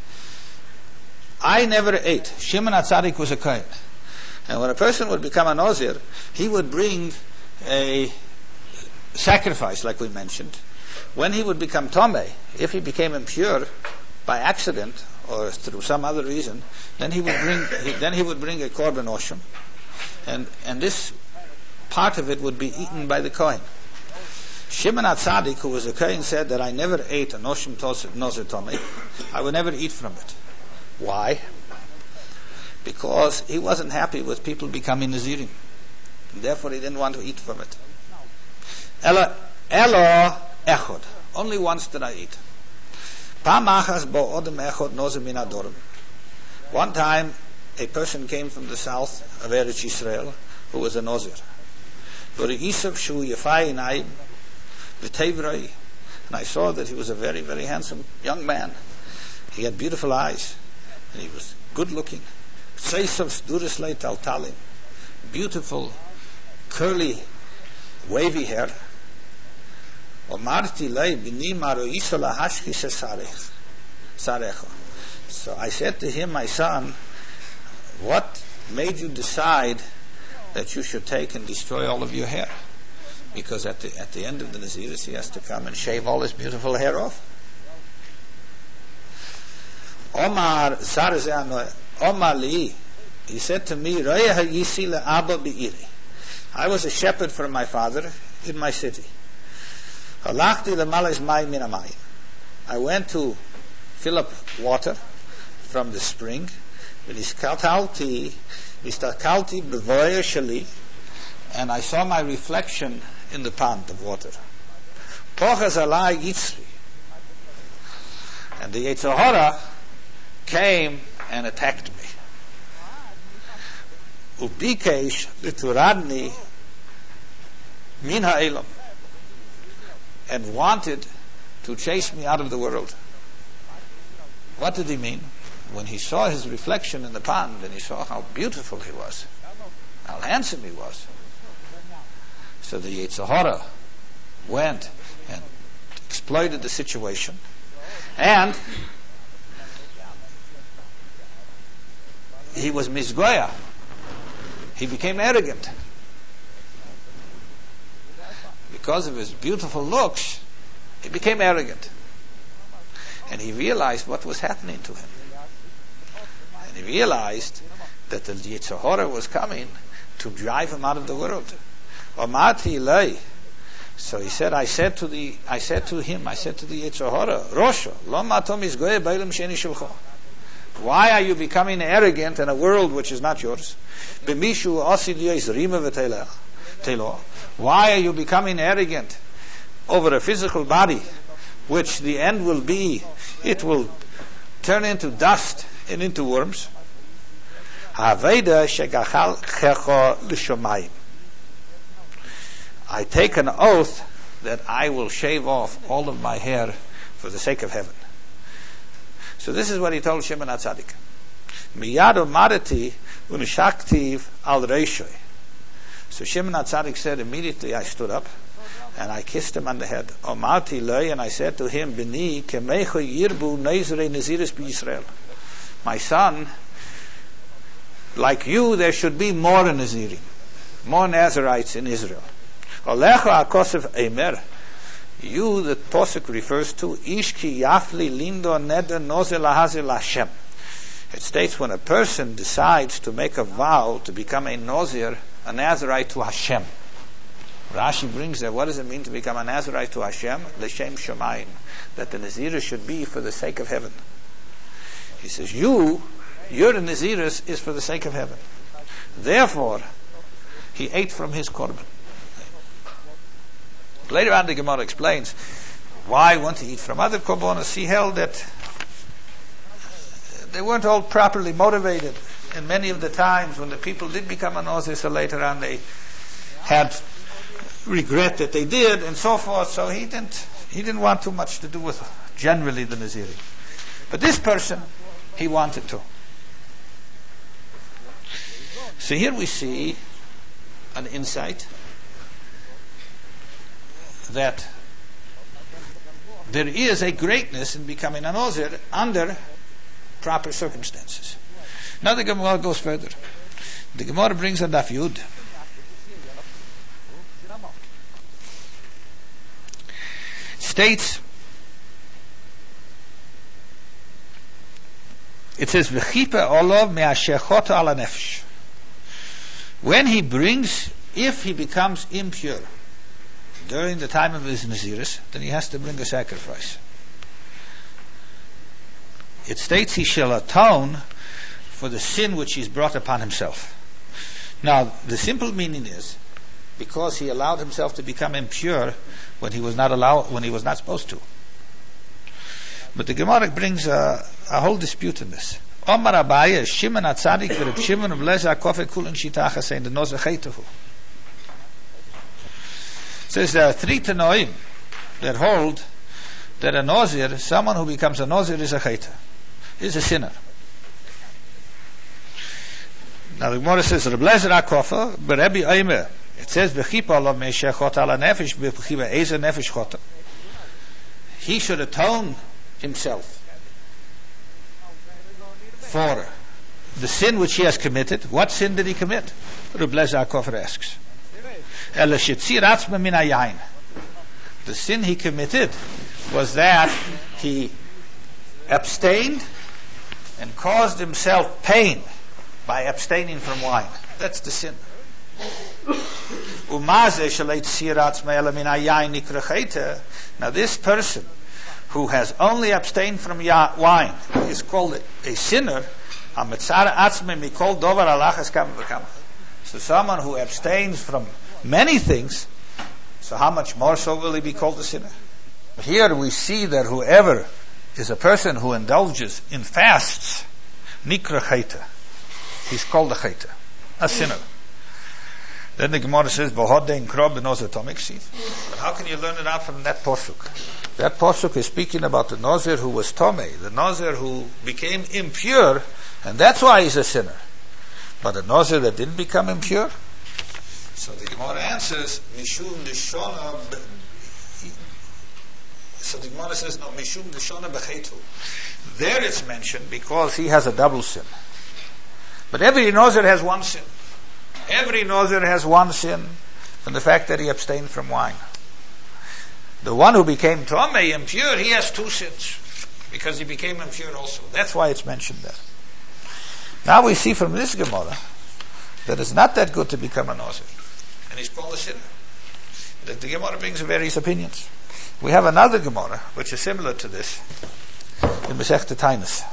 I never ate. Shimon HaTzadik was a kohen. And when a person would become a nozir, he would bring a sacrifice, like we mentioned. When he would become tomei, if he became impure by accident or through some other reason, then he would bring he, then he would bring a korban osham. And and this part of it would be eaten by the Kohen. Shimon HaTzadik, who was a Kohen, said that I never ate a noshim nozer tomei. I would never eat from it. Why? Because he wasn't happy with people becoming Nazirim. And therefore he didn't want to eat from it. Elo, Elo Echod. Only once did I eat. Pam achas bo odem echod nozer min adorim. One time, a person came from the south of Eretz Yisrael who was a Nozir. And I saw that he was a very, very handsome young man. He had beautiful eyes, and he was good looking. Beautiful, curly, wavy hair. So I said to him, my son, what made you decide that you should take and destroy all of your hair? Because at the at the end of the Naziris, he has to come and shave all his beautiful hair off. Omar Omar Li, he said to me, I was a shepherd for my father in my city. I went to fill up water from the spring, and I saw my reflection in the pond of water. And the Yetzer Hara came and attacked me. Ubikesh lituradni min ha'elam, and wanted to chase me out of the world. What did he mean? When he saw his reflection in the pond and he saw how beautiful he was, how handsome he was. So the Yetzer Hara went and exploited the situation, and he was misgoya. He became arrogant. Because of his beautiful looks, he became arrogant. And he realized what was happening to him. And he realized that the Yetzer Hara was coming to drive him out of the world. So he said, I said to the, I said to him, I said to the Yetzer Hara, Rosha, lo matom izgoye b'elam sheni shulcha. Why are you becoming arrogant in a world which is not yours? B'mishu asid yois rima v'telo. Why are you becoming arrogant over a physical body, which the end will be, it will turn into dust and into worms? I take an oath that I will shave off all of my hair for the sake of heaven. So this is what he told Shimon HaTzadik. Miyad u'madati u'nishaktiv al reishoy. So Shimon HaTzadik said, immediately I stood up and I kissed him on the head. Omarti lei, and I said to him, Bini kemecho yirbu nezrei naziris b'Yisrael. My son, like you, there should be more Nazirim, more Nazirites in Israel. Olecha akosev emer. You, the Posuk refers to, Ish ki yafli lindo neder noze lahaze Hashem. It states when a person decides to make a vow to become a Nazir, a Nazirite to Hashem. Rashi brings there, what does it mean to become a Nazirite to Hashem? L'shem Shamayim. That the Nazirus should be for the sake of heaven. He says, you, your Nazirus is for the sake of heaven. Therefore, he ate from his korban. Later on the Gemara explains why won't he eat from other korbanos. He held that they weren't all properly motivated, and many of the times when the people did become a Nazir, so later on they had regret that they did, and so forth. So he didn't he didn't want too much to do with generally the Naziri. But this person, he wanted to. So here we see an insight that there is a greatness in becoming a Nazir under proper circumstances. Now the Gemara goes further. The Gemara brings a Daf Yud. States, it says, V'chipe olav me'ashechot ala nefesh. When he brings if he becomes impure during the time of his Naziris, then he has to bring a sacrifice. It states he shall atone for the sin which he's brought upon himself. Now, the simple meaning is because he allowed himself to become impure when he was not allowed, when he was not supposed to. But the Gemara brings a, a whole dispute in this. Omar Abaye, Shimon Atzadik, Reb Shimon of Leza Kofet Kulin Shitacha saying the Nozer Cheitahu. Says there are three Tanoim that hold that a Nozir, someone who becomes a Nozir is a Cheita, is a sinner. Now the Gemara says Reb Lezer HaKofa, Berebi Oimer, it says Bechipa Alav Meisheh Chot Ala Nefesh, Bechipa Eza Nefesh Chota. He should atone himself for the sin which he has committed. What sin did he commit? Reb Lezer HaKofa asks. The sin he committed was that he abstained and caused himself pain by abstaining from wine. That's the sin. Now this person who has only abstained from ya- wine is called a, a sinner. So someone who abstains from many things, so how much more so will he be called a sinner? Here we see that whoever is a person who indulges in fasts, nikra chayta, he's called a chayta, a sinner. Then the Gemara says, "V'hodein krob b'nozer tomik siv." But how can you learn it out from that posuk? That posuk is speaking about the Nozir who was tomei, the Nozir who became impure, and that's why he's a sinner. But the Nozir that didn't become impure. So the Gemara answers, Mishum Nishona. So the Gemara says, no, Mishum Nishona Bechetu. There it's mentioned because he has a double sin. But every Nozir has one sin. Every Nozir has one sin from the fact that he abstained from wine. The one who became Tomei, impure, he has two sins because he became impure also. That's why it's mentioned there. Now we see from this Gemara that it's not that good to become a Nozir. And he's called a sinner. The, the Gemara brings various opinions. We have another Gemara which is similar to this in Masechta Tainus.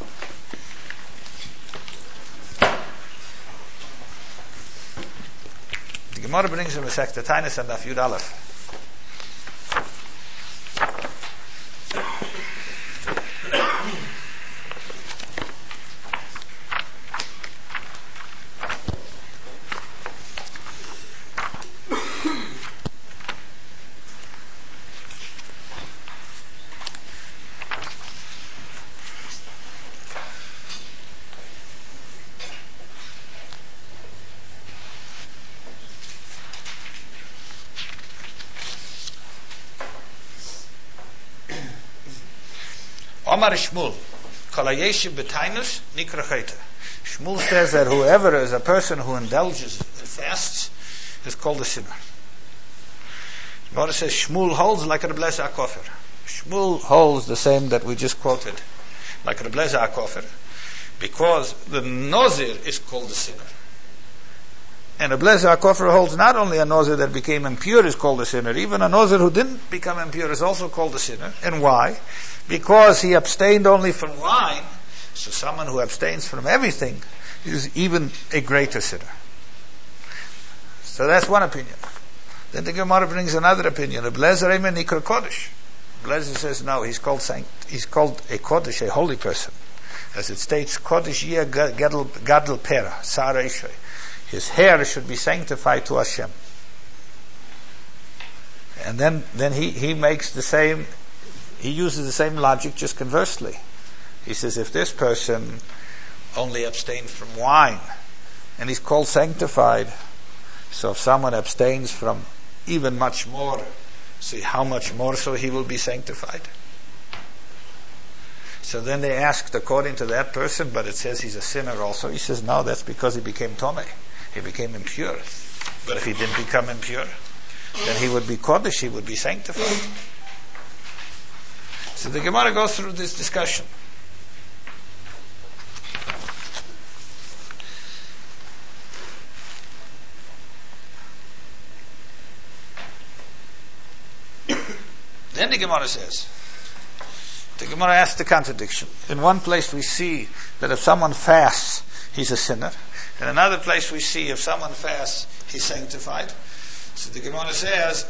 The Gemara brings in Masechta Tainus and Daf Yud Aleph. Omar Shmuel, Kalayeshim B'tainus Nikra Chayta. Shmuel says that whoever is a person who indulges in fasts is called a sinner. Gemara says Shmuel holds like Reb Lezer HaKofer. Shmuel holds the same that we just quoted, like Reb Lezer HaKofer, because the Nozir is called a sinner. And Reb Lezer HaKofer holds not only a Nozir that became impure is called a sinner, even a Nozir who didn't become impure is also called a sinner. And why? Because he abstained only from wine, so someone who abstains from everything is even a greater sinner. So that's one opinion. Then the Gemara brings another opinion. Reb Lezer Eimer Nikra Kodesh. Reb Lezer says no, he's called sanct, he's called a Kodesh, a holy person. As it states, Kodesh Yeh Gadol Gadol Pera, Sa'arei. His hair should be sanctified to Hashem. And then, then he, he makes the same, he uses the same logic just conversely. He says if this person only abstained from wine and he's called sanctified, so if someone abstains from even much more, see how much more so he will be sanctified. So then they asked according to that person, but it says he's a sinner also. He says no, that's because he became Tomei. He became impure. But if he didn't become impure, then he would be Kodesh, he would be sanctified. So the Gemara goes through this discussion. the Gemara says, the Gemara asks the contradiction. In one place we see that if someone fasts, he's a sinner. In another place we see if someone fasts, he's sanctified. So the Gemara says,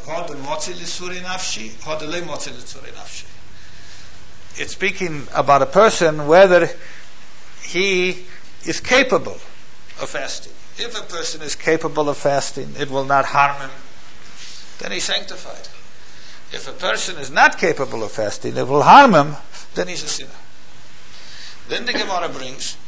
it's speaking about a person whether he is capable of fasting. If a person is capable of fasting, it will not harm him, then he's sanctified. If a person is not capable of fasting, it will harm him, then he's a sinner. Then the Gemara brings,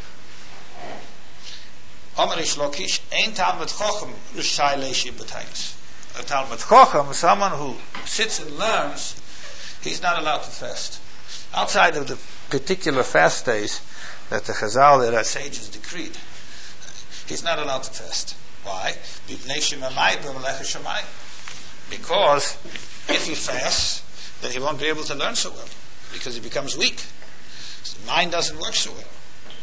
Omer Ish Lakish, Ein Talmud Chochem Rishai Leishi B'Tainis. A Talmud Chochem, someone who sits and learns, he's not allowed to fast. Outside of the particular fast days that the Chazal, that our sages decreed, he's not allowed to fast. Why? Because if he fasts, then he won't be able to learn so well, because he becomes weak. His mind doesn't work so well.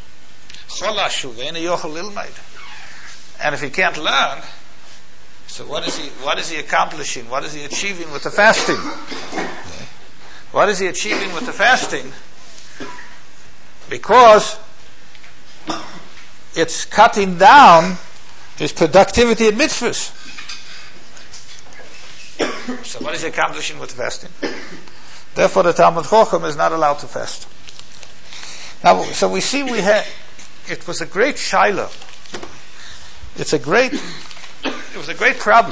And if he can't learn, so what is he what is he accomplishing? What is he achieving with the fasting? What is he achieving with the fasting? Because it's cutting down his productivity in mitzvahs. So what is he accomplishing with fasting? Therefore the Talmud Chochem is not allowed to fast. Now, so we see we had, it was a great shaila. It's a great, it was a great problem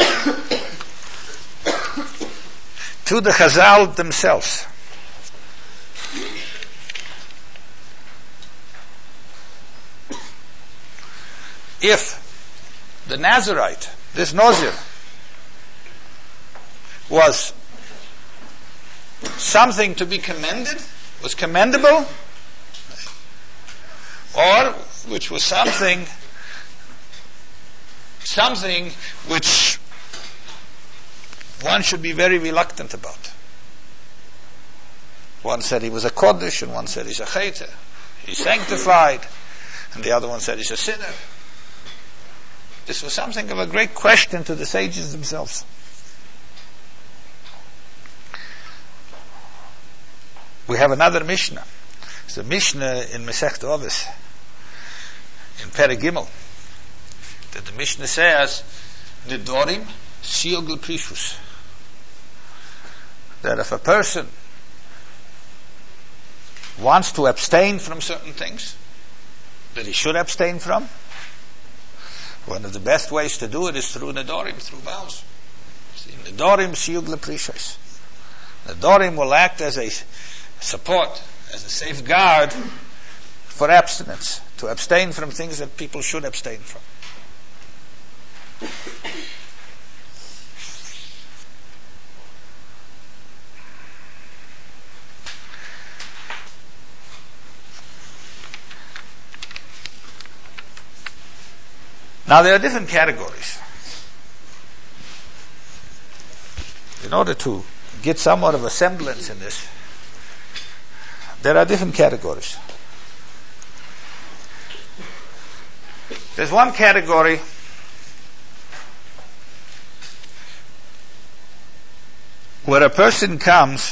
to the Chazal themselves. If the Nazirite, this Nazir, was something to be commended, was commendable, or which was something something which one should be very reluctant about. One said he was a Kodesh, and one said he's a Chayter, he's sanctified, and the other one said he's a sinner. This was something of a great question to the sages themselves. We have another Mishnah. It's a Mishnah in Masechet Avos, in Perek Gimel, that the Mishnah says, Nedorim Siogl Prishus. That if a person wants to abstain from certain things that he should abstain from, one of the best ways to do it is through Nedorim, through vows. Nedorim Siogl Prishus. Nedorim will act as a support, as a safeguard for abstinence, to abstain from things that people should abstain from. Now there are different categories. In order to get somewhat of a semblance in this, there are different categories. There's one category where a person comes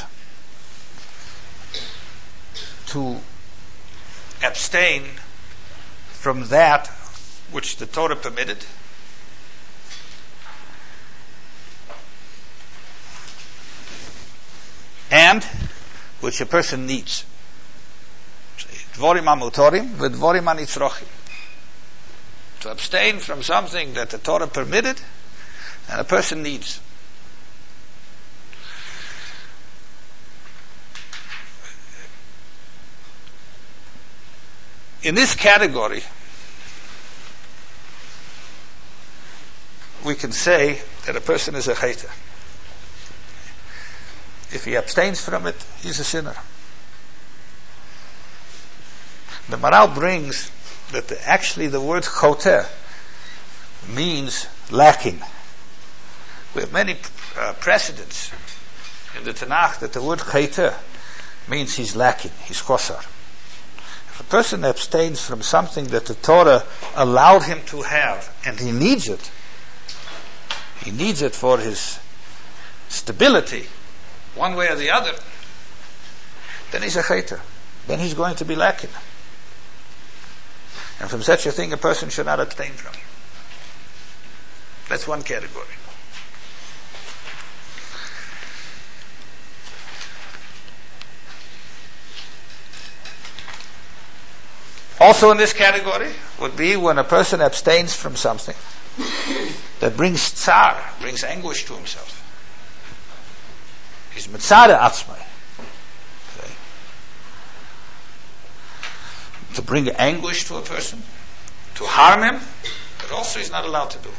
to abstain from that which the Torah permitted, and which a person needs. Dvorim amutorim v'dvorim anitzrochim. To abstain from something that the Torah permitted and a person needs. In this category, we can say that a person is a chayter. If he abstains from it, he's a sinner. The Maral brings that the, actually the word choter means lacking. We have many uh, precedents in the Tanakh that the word choter means he's lacking, he's chosar. If a person abstains from something that the Torah allowed him to have, and he needs it, he needs it for his stability, one way or the other, then he's a chayter. Then he's going to be lacking. And from such a thing a person should not abstain from. That's one category. Also in this category would be when a person abstains from something that brings tsar, brings anguish to himself. He's mitzara atzmai. To bring anguish to a person, to harm him, but also he's not allowed to do.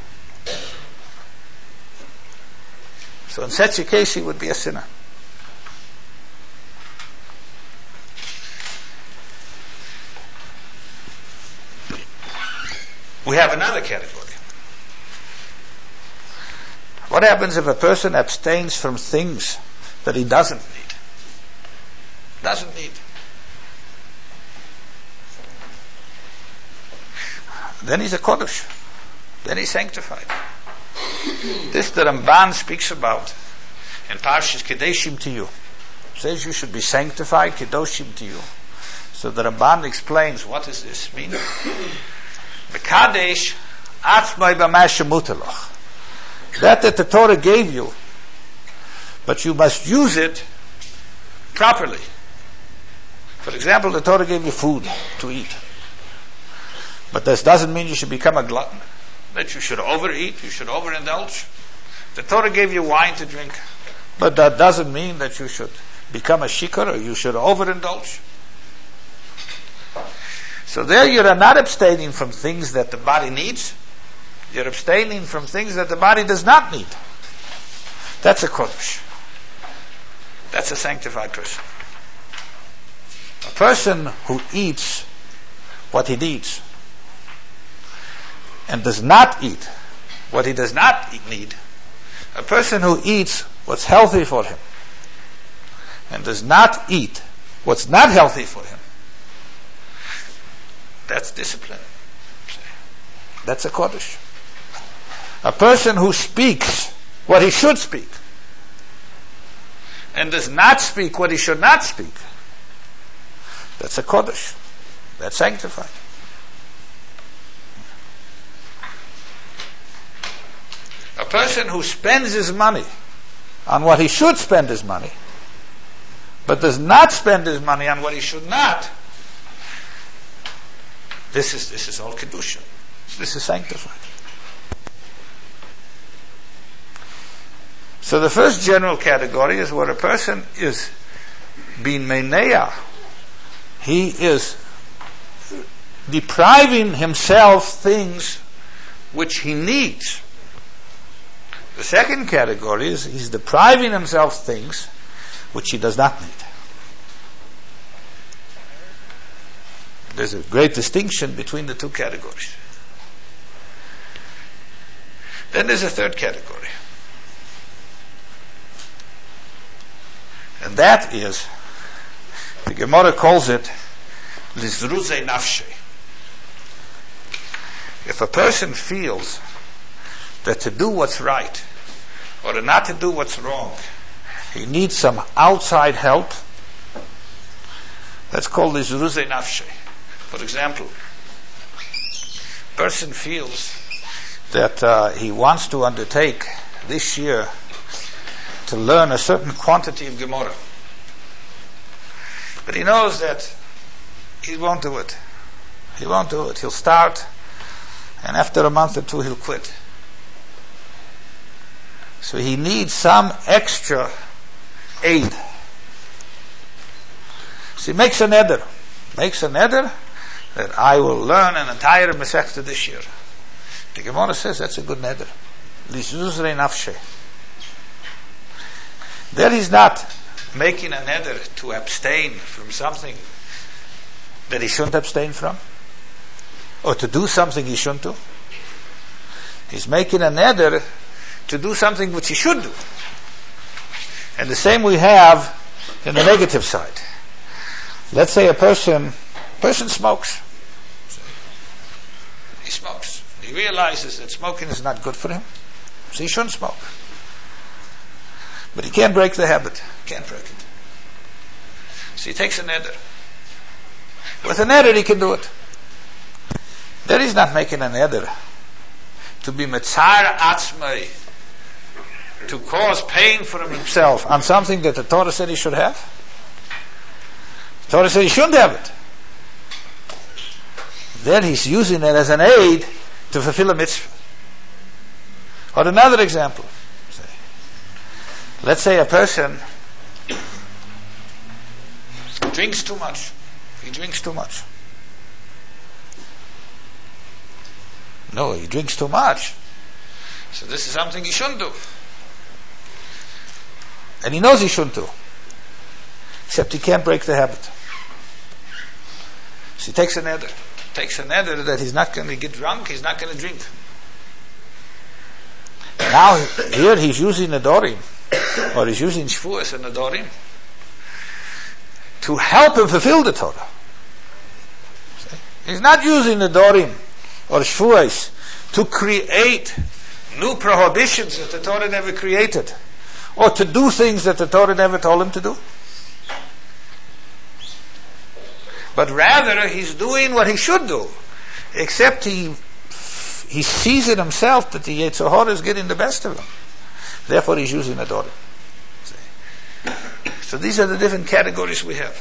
So in such a case he would be a sinner. We have another category. What happens if a person abstains from things that he doesn't need? Doesn't need. Then he's a Kodesh. Then he's sanctified. This the Ramban speaks about in Parshas Kedeshim to you. Says you should be sanctified, Kedoshim to you. So the Ramban explains what does this mean. Mekadesh atzmai b'mashem mutalach. That that the Torah gave you, but you must use it properly. For example, the Torah gave you food to eat. But this doesn't mean you should become a glutton, that you should overeat, you should overindulge. The Torah gave you wine to drink, but that doesn't mean that you should become a shikar or you should overindulge. So there you are not abstaining from things that the body needs. You're abstaining from things that the body does not need. That's a kodesh. That's a sanctified person. A person who eats what he needs and does not eat what he does not need. A person who eats what's healthy for him and does not eat what's not healthy for him. That's discipline. That's a kodesh. A person who speaks what he should speak and does not speak what he should not speak. That's a kodesh. That's sanctified. A person who spends his money on what he should spend his money, but does not spend his money on what he should not. This is this is all kedusha. This is sanctified. So the first general category is where a person is being meneah. He is depriving himself things which he needs. The second category is he's depriving himself things which he does not need. There's a great distinction between the two categories. Then there's a third category. And that is, the Gemara calls it lizruze nafshe. If a person feels that to do what's right or to not to do what's wrong, he needs some outside help, that's called lizruze nafshe. For example, a person feels that uh, he wants to undertake this year to learn a certain quantity of Gemara. But he knows that he won't do it. He won't do it. He'll start, and after a month or two he'll quit. So he needs some extra aid. So he makes a neder. Makes a neder that I will learn an entire Masechta this year. The Gemara says that's a good neder. Lizuzrei nafshe. There he's not making a neder to abstain from something that he shouldn't abstain from, or to do something he shouldn't do. He's making a neder to do something which he should do. And the same we have in the negative side. Let's say a person person smokes. He smokes. He realizes that smoking is not good for him, so he shouldn't smoke. But he can't break the habit. Can't break it. So he takes a neder. With a neder he can do it. There he's not making a neder to be metzar atzmai, to cause pain for himself on something that the Torah said he should have. The Torah said he shouldn't have it. Then he's using it as an aid to fulfill a mitzvah. Or another example. Let's say a person drinks too much. He drinks too much. No, he drinks too much. So this is something he shouldn't do. And he knows he shouldn't do. Except he can't break the habit. So he takes a neder. Takes a neder that he's not going to get drunk, he's not going to drink. Now here he's using Nedorim, or he's using Shvuos and Nedorim to help him fulfill the Torah. He's not using Nedorim or Shvuos to create new prohibitions that the Torah never created, or to do things that the Torah never told him to do. But rather he's doing what he should do, except he he sees it himself that the Yetzer Hara is getting the best of him. Therefore he's using Nedorim. So these are the different categories we have.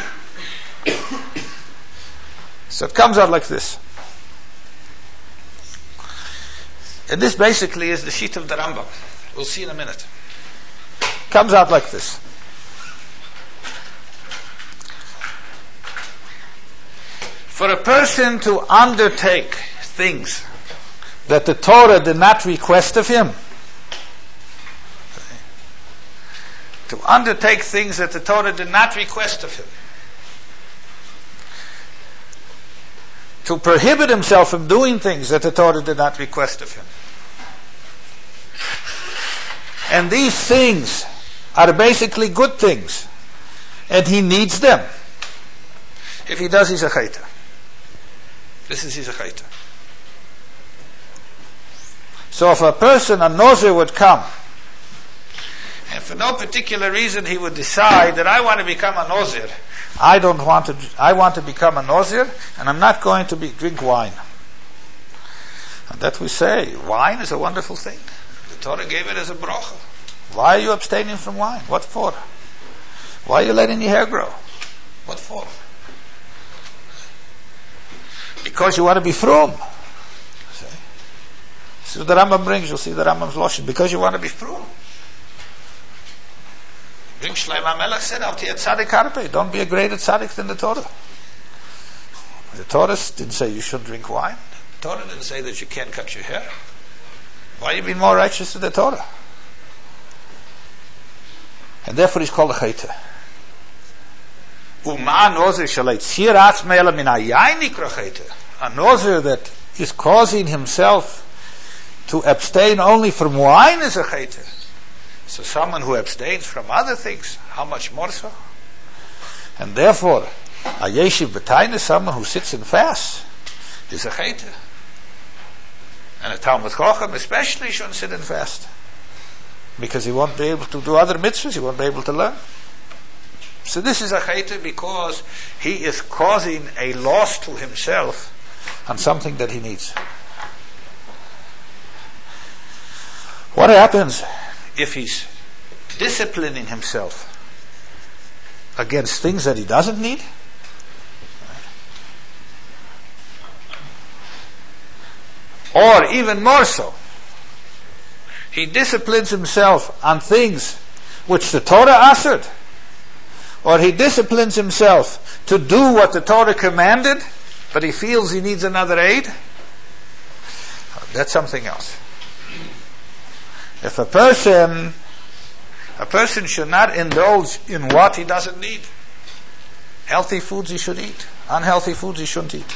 So it comes out like this. And this basically is the sheet of the Rambam. We'll see in a minute. Comes out like this. For a person to undertake things that the Torah did not request of him, to undertake things that the Torah did not request of him, to prohibit himself from doing things that the Torah did not request of him. And these things are basically good things, and he needs them. If he does, he's a chayta. This is his a chayta. So if a person, a nozer, would come, and for no particular reason he would decide that I want to become a nozer, I don't want to, I want to become a nozer, and I'm not going to be, drink wine. And that we say, wine is a wonderful thing. The Torah gave it as a bracha. Why are you abstaining from wine? What for? Why are you letting your hair grow? What for? Because you want to be frum. See? So the Rambam brings, you'll see the Rambam's lotion. Because you want to be frum. Bring Shlomo HaMelech said, Al tiyeh tzaddik harpeh. Don't be a greater tzaddik than the Torah. The Torah didn't say you should drink wine. The Torah didn't say that you can't cut your hair. Why are you being more righteous than the Torah? And therefore he's called a chayta. A nozer that is causing himself to abstain only from wine is a chayta. So someone who abstains from other things, how much more so? And therefore, a yeshiv b'taina is someone who sits and fasts, is a chayta. And a Talmud Chacham especially shouldn't sit and fast, because he won't be able to do other mitzvahs, he won't be able to learn. So this is a chayta because he is causing a loss to himself on something that he needs. What happens if he's disciplining himself against things that he doesn't need? Or even more so, he disciplines himself on things which the Torah answered, or he disciplines himself to do what the Torah commanded, but he feels he needs another aid. That's something else. If a person, a person should not indulge in what he doesn't need. Healthy foods he should eat. Unhealthy foods he shouldn't eat.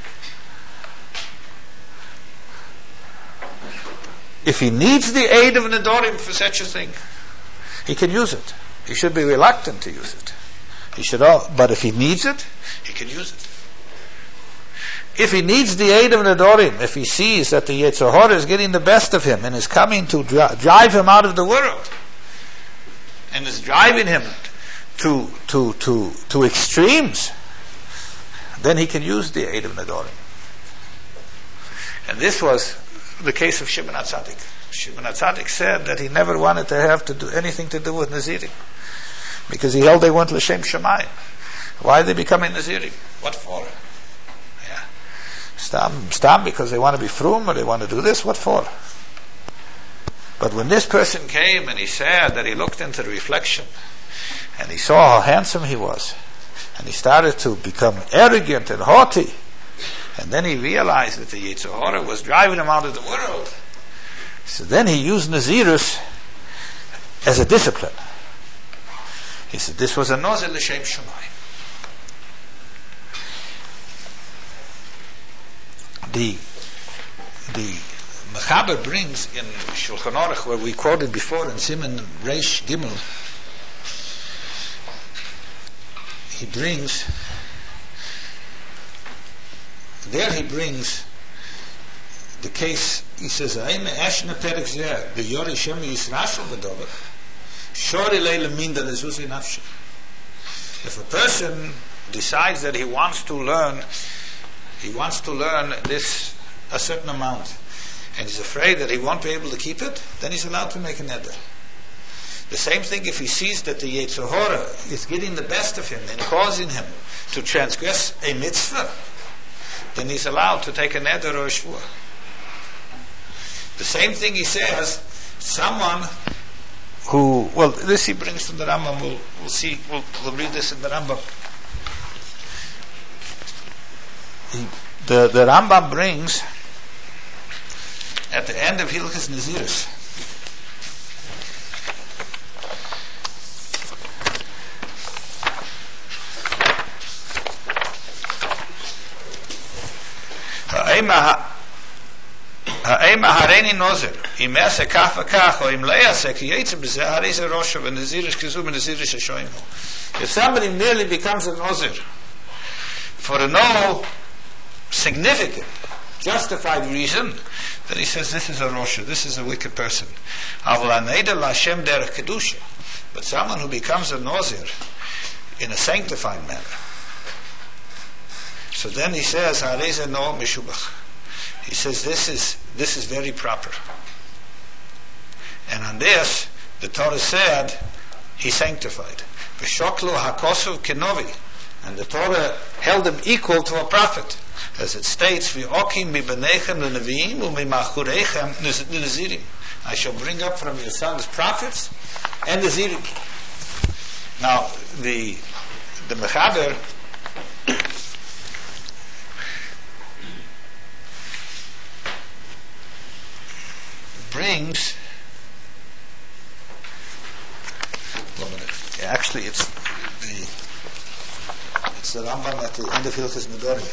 If he needs the aid of Nedorim for such a thing, he can use it. He should be reluctant to use it. He should, all, but if he needs it, he can use it. If he needs the aid of Nedorim, if he sees that the Yetzer Hara is getting the best of him and is coming to dri- drive him out of the world, and is driving him to to to to extremes, then he can use the aid of Nedorim. And this was the case of Shimon HaTzadik. Shimon HaTzadik said that he never wanted to have to do anything to do with Nazirim, because he held they went L'Shem Shamayim. Why are they becoming Nazirim? What for? Yeah. Stam, stam because they want to be frum, or they want to do this? What for? But when this person came and he said that he looked into the reflection and he saw how handsome he was, and he started to become arrogant and haughty, and then he realized that the Yetzer Hara was driving him out of the world, so then he used Nazirus as a discipline. He said this was a Nazir L'Shem Shamayim. The the Mechaber brings in Shulchan Aruch, where we quoted before in Siman Reish Gimel, he brings there he brings the case. He says, "Aime Ashna Perek Zeh, the Yori Shem Yisrashel V'Dover, Shori Leila Minda Lezuzi Nafshe." If a person decides that he wants to learn, he wants to learn this a certain amount, and he's afraid that he won't be able to keep it, then he's allowed to make a neder. The same thing if he sees that the Yetzer Hara is getting the best of him and causing him to transgress a mitzvah, then he's allowed to take a neder or a shvur. The same thing he says, someone who, well, this he brings from the Rambam, we'll, we'll see, we'll, we'll read this in the Rambam. He, the, the Rambam brings at the end of Hilchos Nazirus, Ha'ema hareni nozer im ese kach v'kach o im le'ase ki yetzer b'zeh harei ze rosha v'nazirish kizu v'nazirish hashoyim. If somebody merely becomes a nozer for a no significant, justified reason, then he says this is a rosha, this is a wicked person. Avol ha'neder la'Hashem derech kedusha. But someone who becomes a nozer in a sanctified manner, so then he says harei ze no meshubach. He says this is this is very proper. And on this, the Torah said he sanctified. V'shoklu hakosu kenovi, and the Torah held him equal to a prophet, as it states, "V'okim mibenechem leneviim u'mimachurechem nezirim." I shall bring up from your sons prophets and nezirim. Now, the the Mechaber brings, one minute. Actually, it's the it's the Rambam at the end of Hilchos Nedorim.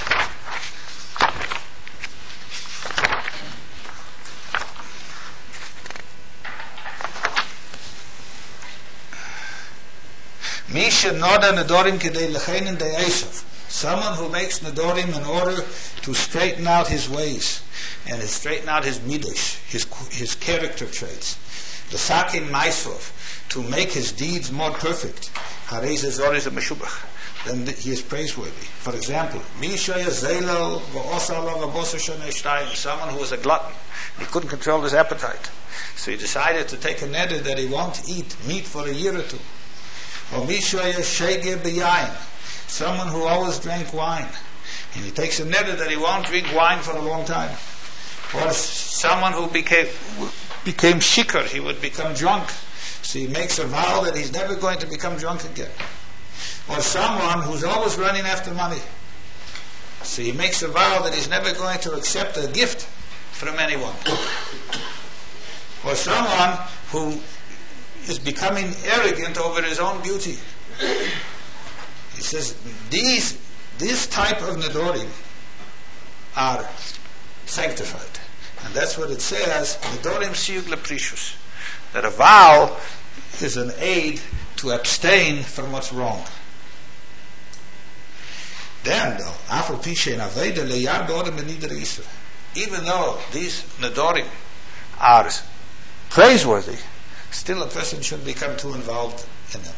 Misha Noda Nedorim Kedei Lechenin Dei Esav. Someone who makes Nedorim in order to straighten out his ways and to straighten out his midos, his his character traits. The Sakin Maisov, to make his deeds more perfect. Harei ze zor is a meshubach. Then he is praiseworthy. For example, someone who was a glutton, he couldn't control his appetite, so he decided to take a neder that he won't eat meat for a year or two. Or someone who always drank wine, and he takes a neder that he won't drink wine for a long time. Or someone who became became shikar, he would become drunk, so he makes a vow that he's never going to become drunk again. Or someone who's always running after money, so he makes a vow that he's never going to accept a gift from anyone. Or someone who is becoming arrogant over his own beauty. He says these this type of nedorim are sanctified, and that's what it says. Nedorim siyug leprishus, that a vow is an aid to abstain from what's wrong. Then, though, even though these nedorim are praiseworthy, still a person shouldn't become too involved in them.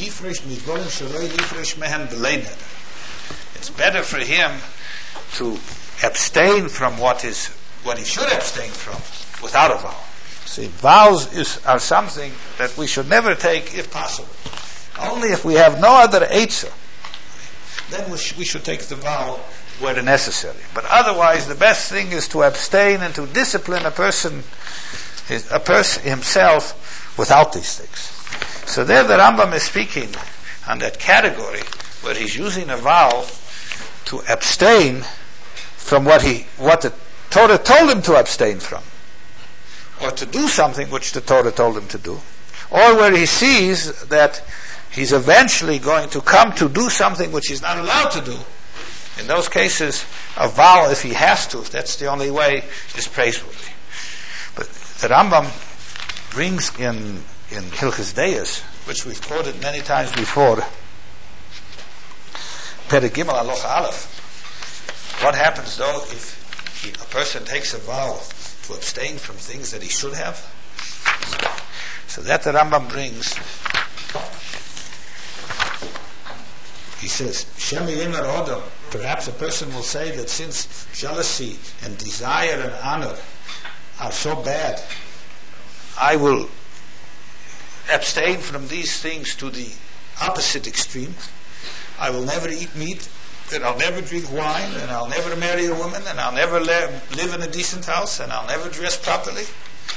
It's better for him to abstain from what is what he should abstain from without a vow. See, vows is, are something that we should never take if possible. Only if we have no other eitzah, then we, sh- we should take the vow where necessary. But otherwise, the best thing is to abstain and to discipline a person, his, a person himself, without these things. So there, the Rambam is speaking on that category where he's using a vow to abstain from what he, what the Torah told him to abstain from, or to do something which the Torah told him to do, or where he sees that he's eventually going to come to do something which he's not allowed to do. In those cases, a vow, if he has to, if that's the only way, is praiseworthy. But the Rambam brings in in Hilchos Deis, which we've quoted many times before, Perek Gimel Halacha Aleph. What happens though if he, a person takes a vow to abstain from things that he should have? So that the Rambam brings. He says, perhaps a person will say that since jealousy and desire and honor are so bad, I will abstain from these things to the opposite extreme. I will never eat meat, and I'll never drink wine, and I'll never marry a woman, and I'll never le- live in a decent house, and I'll never dress properly.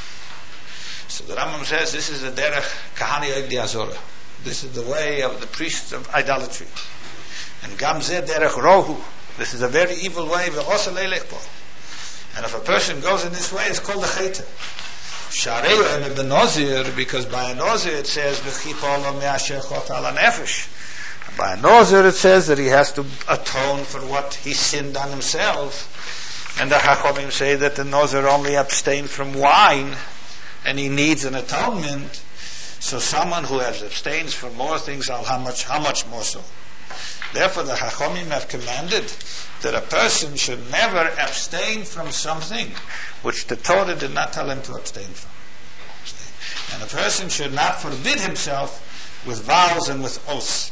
So the Rambam says this is the derech kahani ogdi azora. This is the way of the priests of idolatry. And gamzeh derech rohu. This is a very evil way. Ve'osa leilech bo. And if a person goes in this way, it's called a cheta. Sharei and the Nozir, because by a Nozir it says v'chipa lo me'asher chot ala nefesh. By a Nozir it says that he has to atone for what he sinned on himself. And the Chachamim say that the Nozir only abstained from wine, and he needs an atonement. So someone who has abstains from more things, how much, how much more so? Therefore the Chachamim have commanded that a person should never abstain from something which the Torah did not tell him to abstain from. And a person should not forbid himself with vows and with oaths.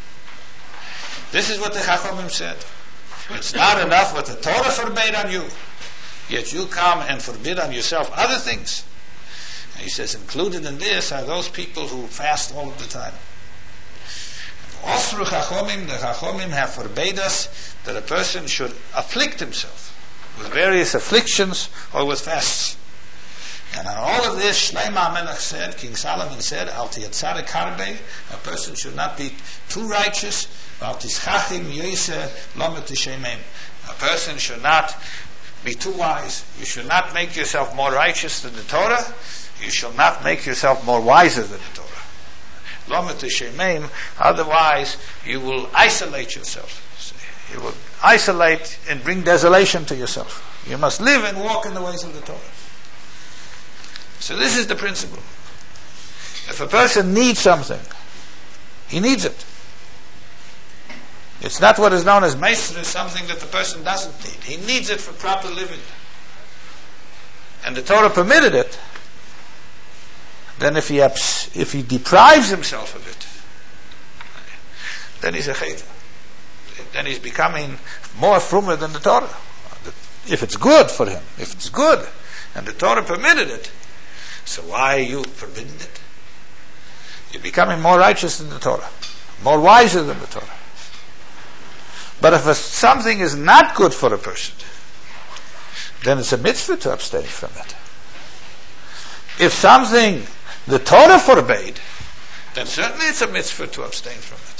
This is what the Chachamim said. It's not enough what the Torah forbade on you, yet you come and forbid on yourself other things. And he says included in this are those people who fast all of the time. Also the Chachamim, the Chachamim have forbade us that a person should afflict himself with various afflictions or with fasts. And on all of this, Shlomo HaMelech said, King Solomon said, Al tiyatzarek harbe, a person should not be too righteous, Al tischachim yoyse lo metishemem. A person should not be too wise. You should not make yourself more righteous than the Torah. You shall not make yourself more wiser than the Torah. Lo metishemem, otherwise you will isolate yourself. You will isolate and bring desolation to yourself. You must live and walk in the ways of the Torah. So this is the principle. If a person needs something, he needs it. It's not what is known as meiser, it's something that the person doesn't need. He needs it for proper living. And the Torah permitted it. Then if he abs- if he deprives himself of it, then he's a cheta. Then he's becoming more frumer than the Torah. If it's good for him, if it's good, and the Torah permitted it, so why are you forbidding it? You're becoming more righteous than the Torah, more wiser than the Torah. But if a, something is not good for a person, then it's a mitzvah to abstain from it. If something the Torah forbade, then certainly it's a mitzvah to abstain from it.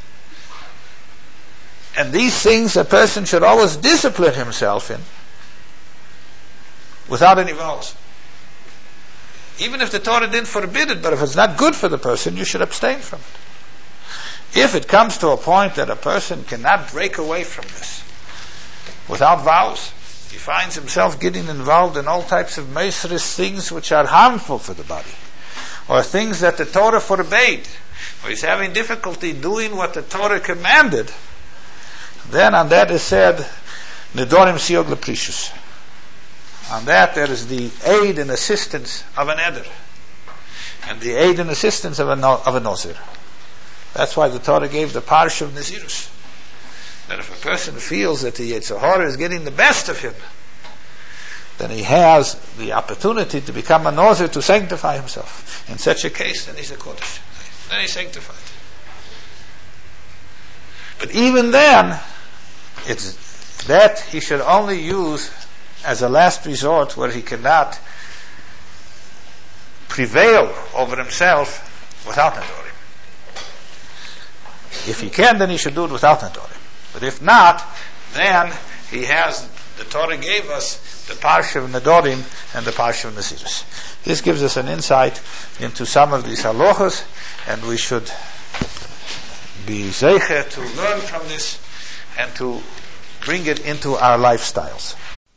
And these things a person should always discipline himself in without any vows. Even if the Torah didn't forbid it, but if it's not good for the person, you should abstain from it. If it comes to a point that a person cannot break away from this without vows, he finds himself getting involved in all types of meiserous things which are harmful for the body, or things that the Torah forbade, or he's having difficulty doing what the Torah commanded, then on that is said, Nedorim Siog Leprishus. On that there is the aid and assistance of an eder. and the aid and assistance of a, no, of a Nozir. That's why the Torah gave the Parsha of Nazirus. That if a person feels that the Yetzer Hara is getting the best of him, then he has the opportunity to become a Nozir, to sanctify himself. In such a case, then he's a Kodesh. Then he's sanctified. But even then, it's that he should only use as a last resort, where he cannot prevail over himself without Nedorim. If he can, then he should do it without Nedorim. But if not, then he has, the Torah gave us the Parsha of Nedorim and the Parsha of Nazirus. This gives us an insight into some of these halachos, and we should be zeicher to learn from this and to bring it into our lifestyles.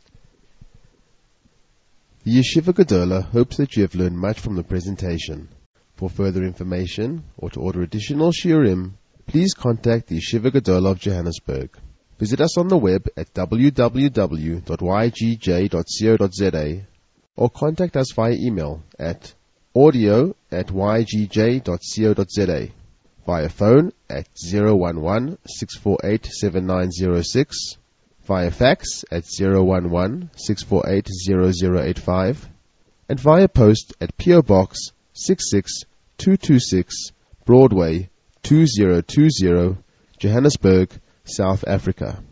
The Yeshiva Gedola hopes that you have learned much from the presentation. For further information or to order additional shiurim, please contact the Yeshiva Gedola of Johannesburg. Visit us on the web at w w w dot y g j dot co dot z a or contact us via email at audio at y g j dot co dot z a, via phone at zero one one, six four eight, seven nine zero six, via fax at zero one one, six four eight, zero zero eight five, and via post at P O Box six six two two six, Broadway two zero two zero, Johannesburg, South Africa.